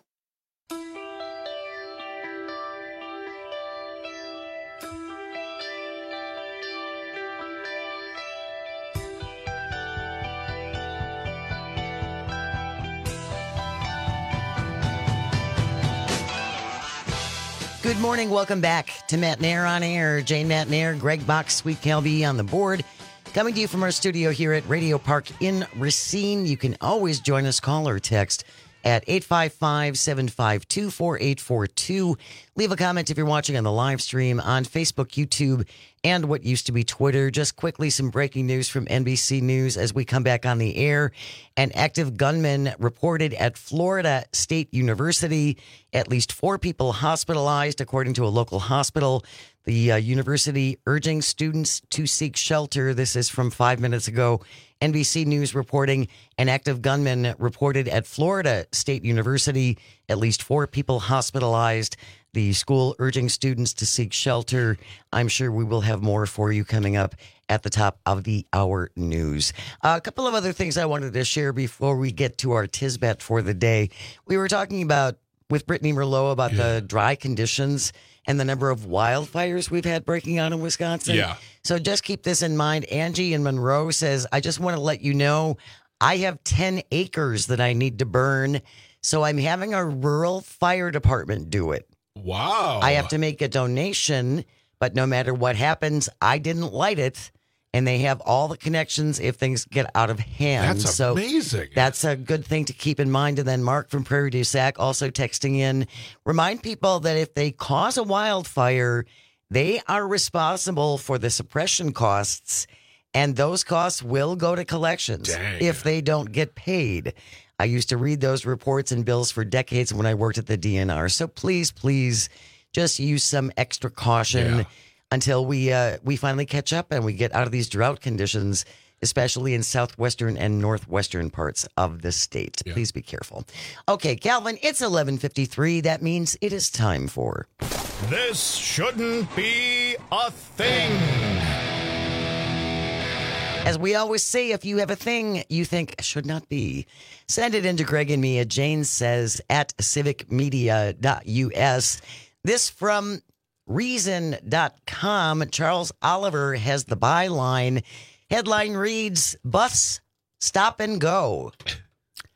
Good morning. Welcome back to Matt Nair on Air. Jane Matt Nair, Greg Bach, Sweet Calby on the board. Coming to you from our studio here at Radio Park in Racine. You can always join us, call or text at eight five five, seven five two, four eight four two. Leave a comment if you're watching on the live stream on Facebook, YouTube, and what used to be Twitter. Just quickly, some breaking news from N B C News as we come back on the air. An active gunman reported at Florida State University. At least four people hospitalized, according to a local hospital. The uh, university urging students to seek shelter. This is from five minutes ago. N B C News reporting an active gunman reported at Florida State University. At least four people hospitalized. The school urging students to seek shelter. I'm sure we will have more for you coming up at the top of the hour news. Uh, a couple of other things I wanted to share before we get to our Tisbet for the day. We were talking about with Brittany Merlot about yeah. the dry conditions and the number of wildfires we've had breaking out in Wisconsin. Yeah. So just keep this in mind. Angie in Monroe says, I just want to let you know I have ten acres that I need to burn. So I'm having a rural fire department do it. Wow. I have to make a donation, but no matter what happens, I didn't light it. And they have all the connections if things get out of hand. That's so amazing. That's a good thing to keep in mind. And then Mark from Prairie du Sac also texting in, remind people that if they cause a wildfire, they are responsible for the suppression costs, and those costs will go to collections Dang. if they don't get paid. I used to read those reports and bills for decades when I worked at the D N R. So please, please just use some extra caution. Yeah. Until we uh, we finally catch up and we get out of these drought conditions, especially in southwestern and northwestern parts of the state. Yeah. Please be careful. Okay, Calvin, it's eleven fifty-three. That means it is time for... This shouldn't be a thing. As we always say, if you have a thing you think should not be, send it into Greg and me at Jane Says at civic media dot U S. This from... reason dot com. Charles Oliver has the byline. Headline reads, Bus Stop and Go.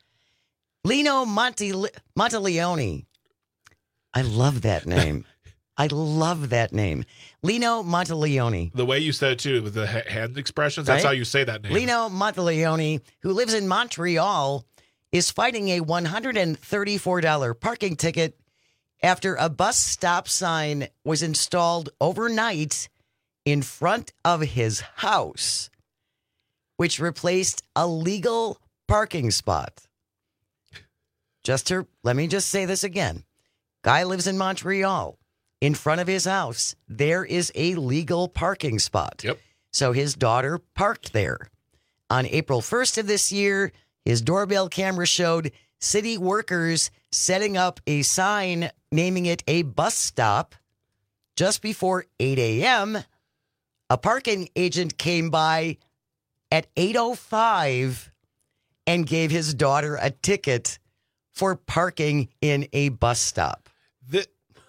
Lino Monte- Monteleone. I love that name. I love that name. Lino Monteleone. The way you said it, too, with the ha- hand expressions, that's Right? how you say that name. Lino Monteleone, who lives in Montreal, is fighting a one hundred thirty-four dollars parking ticket after a bus stop sign was installed overnight in front of his house, which replaced a legal parking spot. Just to, let me just say this again. Guy lives in Montreal. In front of his house, there is a legal parking spot. Yep. So his daughter parked there. On April first of this year, his doorbell camera showed city workers setting up a sign naming it a bus stop. Just before eight a.m., a parking agent came by at eight oh five and gave his daughter a ticket for parking in a bus stop. The,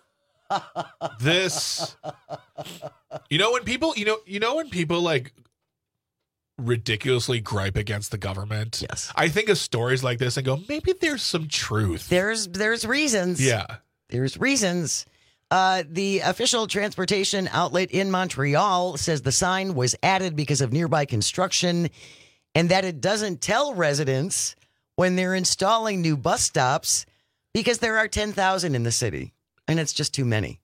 this, you know, when people, you know, you know, when people like ridiculously gripe against the government. Yes. I think of stories like this and go, maybe there's some truth. There's there's reasons. Yeah. There's reasons. Uh, the official transportation outlet in Montreal says the sign was added because of nearby construction and that it doesn't tell residents when they're installing new bus stops because there are ten thousand in the city and it's just too many.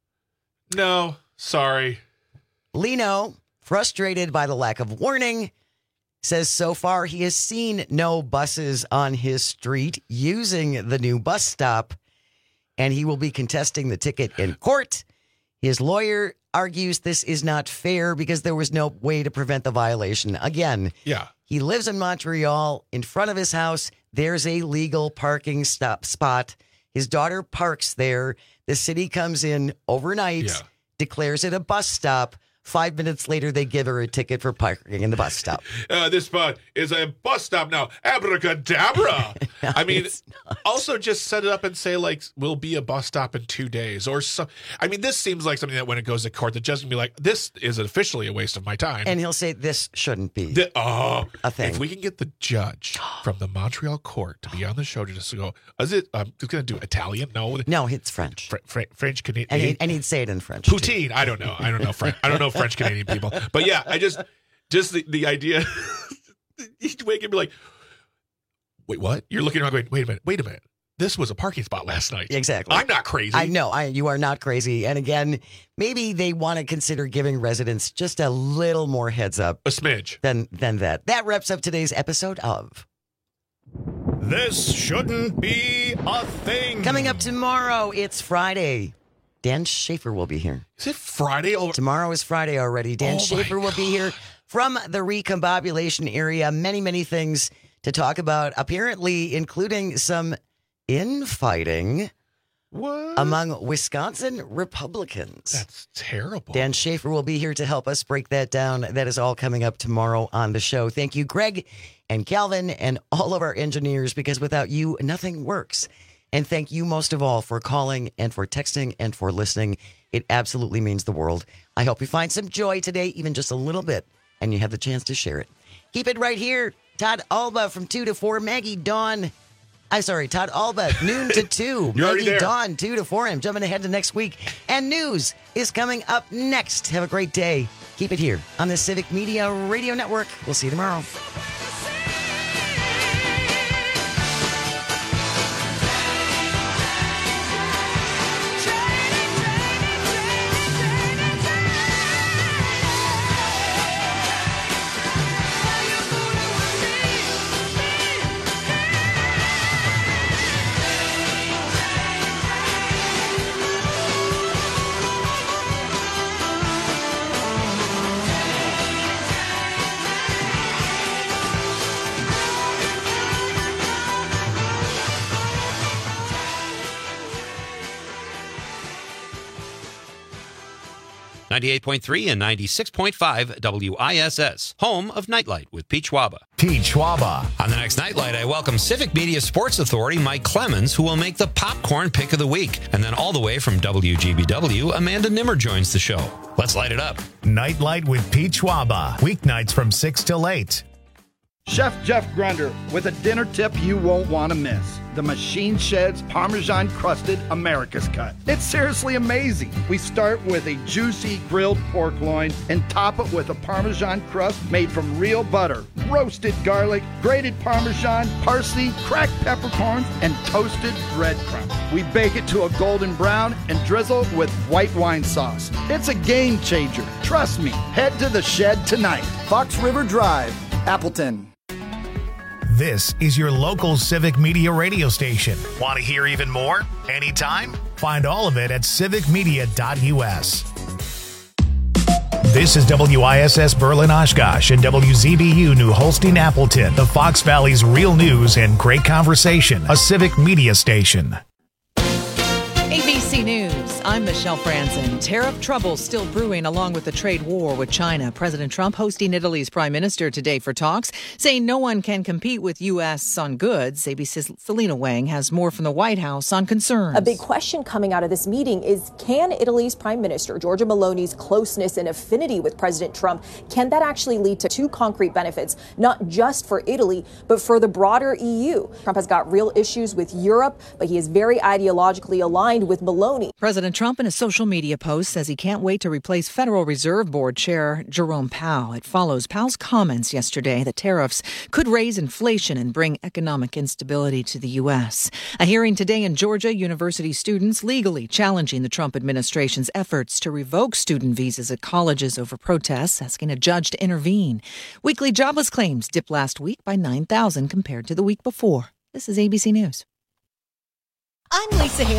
No, sorry. Lino, frustrated by the lack of warning, says so far he has seen no buses on his street using the new bus stop, and he will be contesting the ticket in court. His lawyer argues this is not fair because there was no way to prevent the violation. Again, yeah, he lives in Montreal. In front of his house, there's a legal parking stop spot. His daughter parks there. The city comes in overnight, Yeah. declares it a bus stop. Five minutes later, they give her a ticket for parking in the bus stop. Uh, this spot is a bus stop now. Abracadabra. No, I mean, it's also just set it up and say, like, we'll be a bus stop in two days or so. I mean, this seems like something that when it goes to court, the judge can be like, this is officially a waste of my time. And he'll say, this shouldn't be The- oh, a thing. if we can get the judge from the Montreal court to be on the show to just go, is it, I'm just going to do Italian? No. No, it's French. Fr- Fr- French, Canadian. And, he, and he'd say it in French. too. Poutine. I don't know. I don't know French. I don't know French Canadian people. But yeah, I just just the, the idea each way can be like, wait, what? You're looking around going, wait a minute, wait a minute. This was a parking spot last night. Exactly. I'm not crazy. I know. I, you are not crazy. And again, maybe they want to consider giving residents just a little more heads up. A smidge. Than, than that. That wraps up today's episode of This shouldn't be a thing. Coming up tomorrow, it's Friday. Dan Schaefer will be here. Is it Friday? Or- Tomorrow is Friday already. Dan Oh, Schaefer will be here from the recombobulation area. Many, many things to talk about, apparently including some infighting what? among Wisconsin Republicans. That's terrible. Dan Schaefer will be here to help us break that down. That is all coming up tomorrow on the show. Thank you, Greg and Calvin and all of our engineers, because without you, nothing works. And thank you most of all for calling and for texting and for listening. It absolutely means the world. I hope you find some joy today, even just a little bit, and you have the chance to share it. Keep it right here. Todd Alba from two to four. Maggie Dawn. I'm sorry, Todd Alba, noon to two. You're already Maggie there. Dawn, two to four. I'm jumping ahead to next week. And news is coming up next. Have a great day. Keep it here on the Civic Media Radio Network. We'll see you tomorrow. ninety-eight point three and ninety-six point five W I S S, home of Nightlight with Pete Schwaba. Pete Schwaba. On the next Nightlight, I welcome Civic Media Sports Authority Mike Clemens, who will make the popcorn pick of the week. And then all the way from W G B W, Amanda Nimmer joins the show. Let's light it up. Nightlight with Pete Schwaba. Weeknights from six till eight. Chef Jeff Grunder with a dinner tip you won't want to miss. The Machine Shed's Parmesan Crusted America's Cut. It's seriously amazing. We start with a juicy grilled pork loin and top it with a Parmesan crust made from real butter, roasted garlic, grated Parmesan, parsley, cracked peppercorns, and toasted breadcrumbs. We bake it to a golden brown and drizzle with white wine sauce. It's a game changer. Trust me. Head to the Shed tonight. Fox River Drive, Appleton. This is your local Civic Media radio station. Want to hear even more? Anytime? Find all of it at civic media dot u s. This is W I S S Berlin Oshkosh and W Z B U New Holstein Appleton, the Fox Valley's real news and great conversation, a Civic Media station. A B C News, I'm Michelle Franzen. Tariff trouble still brewing along with the trade war with China. President Trump hosting Italy's prime minister today for talks, saying no one can compete with U S on goods. A B C's Selena Wang has more from the White House on concerns. A big question coming out of this meeting is, can Italy's prime minister, Giorgia Meloni's closeness and affinity with President Trump, can that actually lead to two concrete benefits, not just for Italy, but for the broader E U? Trump has got real issues with Europe, but he is very ideologically aligned with Meloni. President Trump in a social media post says he can't wait to replace Federal Reserve Board Chair Jerome Powell. It follows Powell's comments yesterday that tariffs could raise inflation and bring economic instability to the U S. A hearing today in Georgia, university students legally challenging the Trump administration's efforts to revoke student visas at colleges over protests, asking a judge to intervene. Weekly jobless claims dipped last week by nine thousand compared to the week before. This is A B C News. I'm Lisa Hale.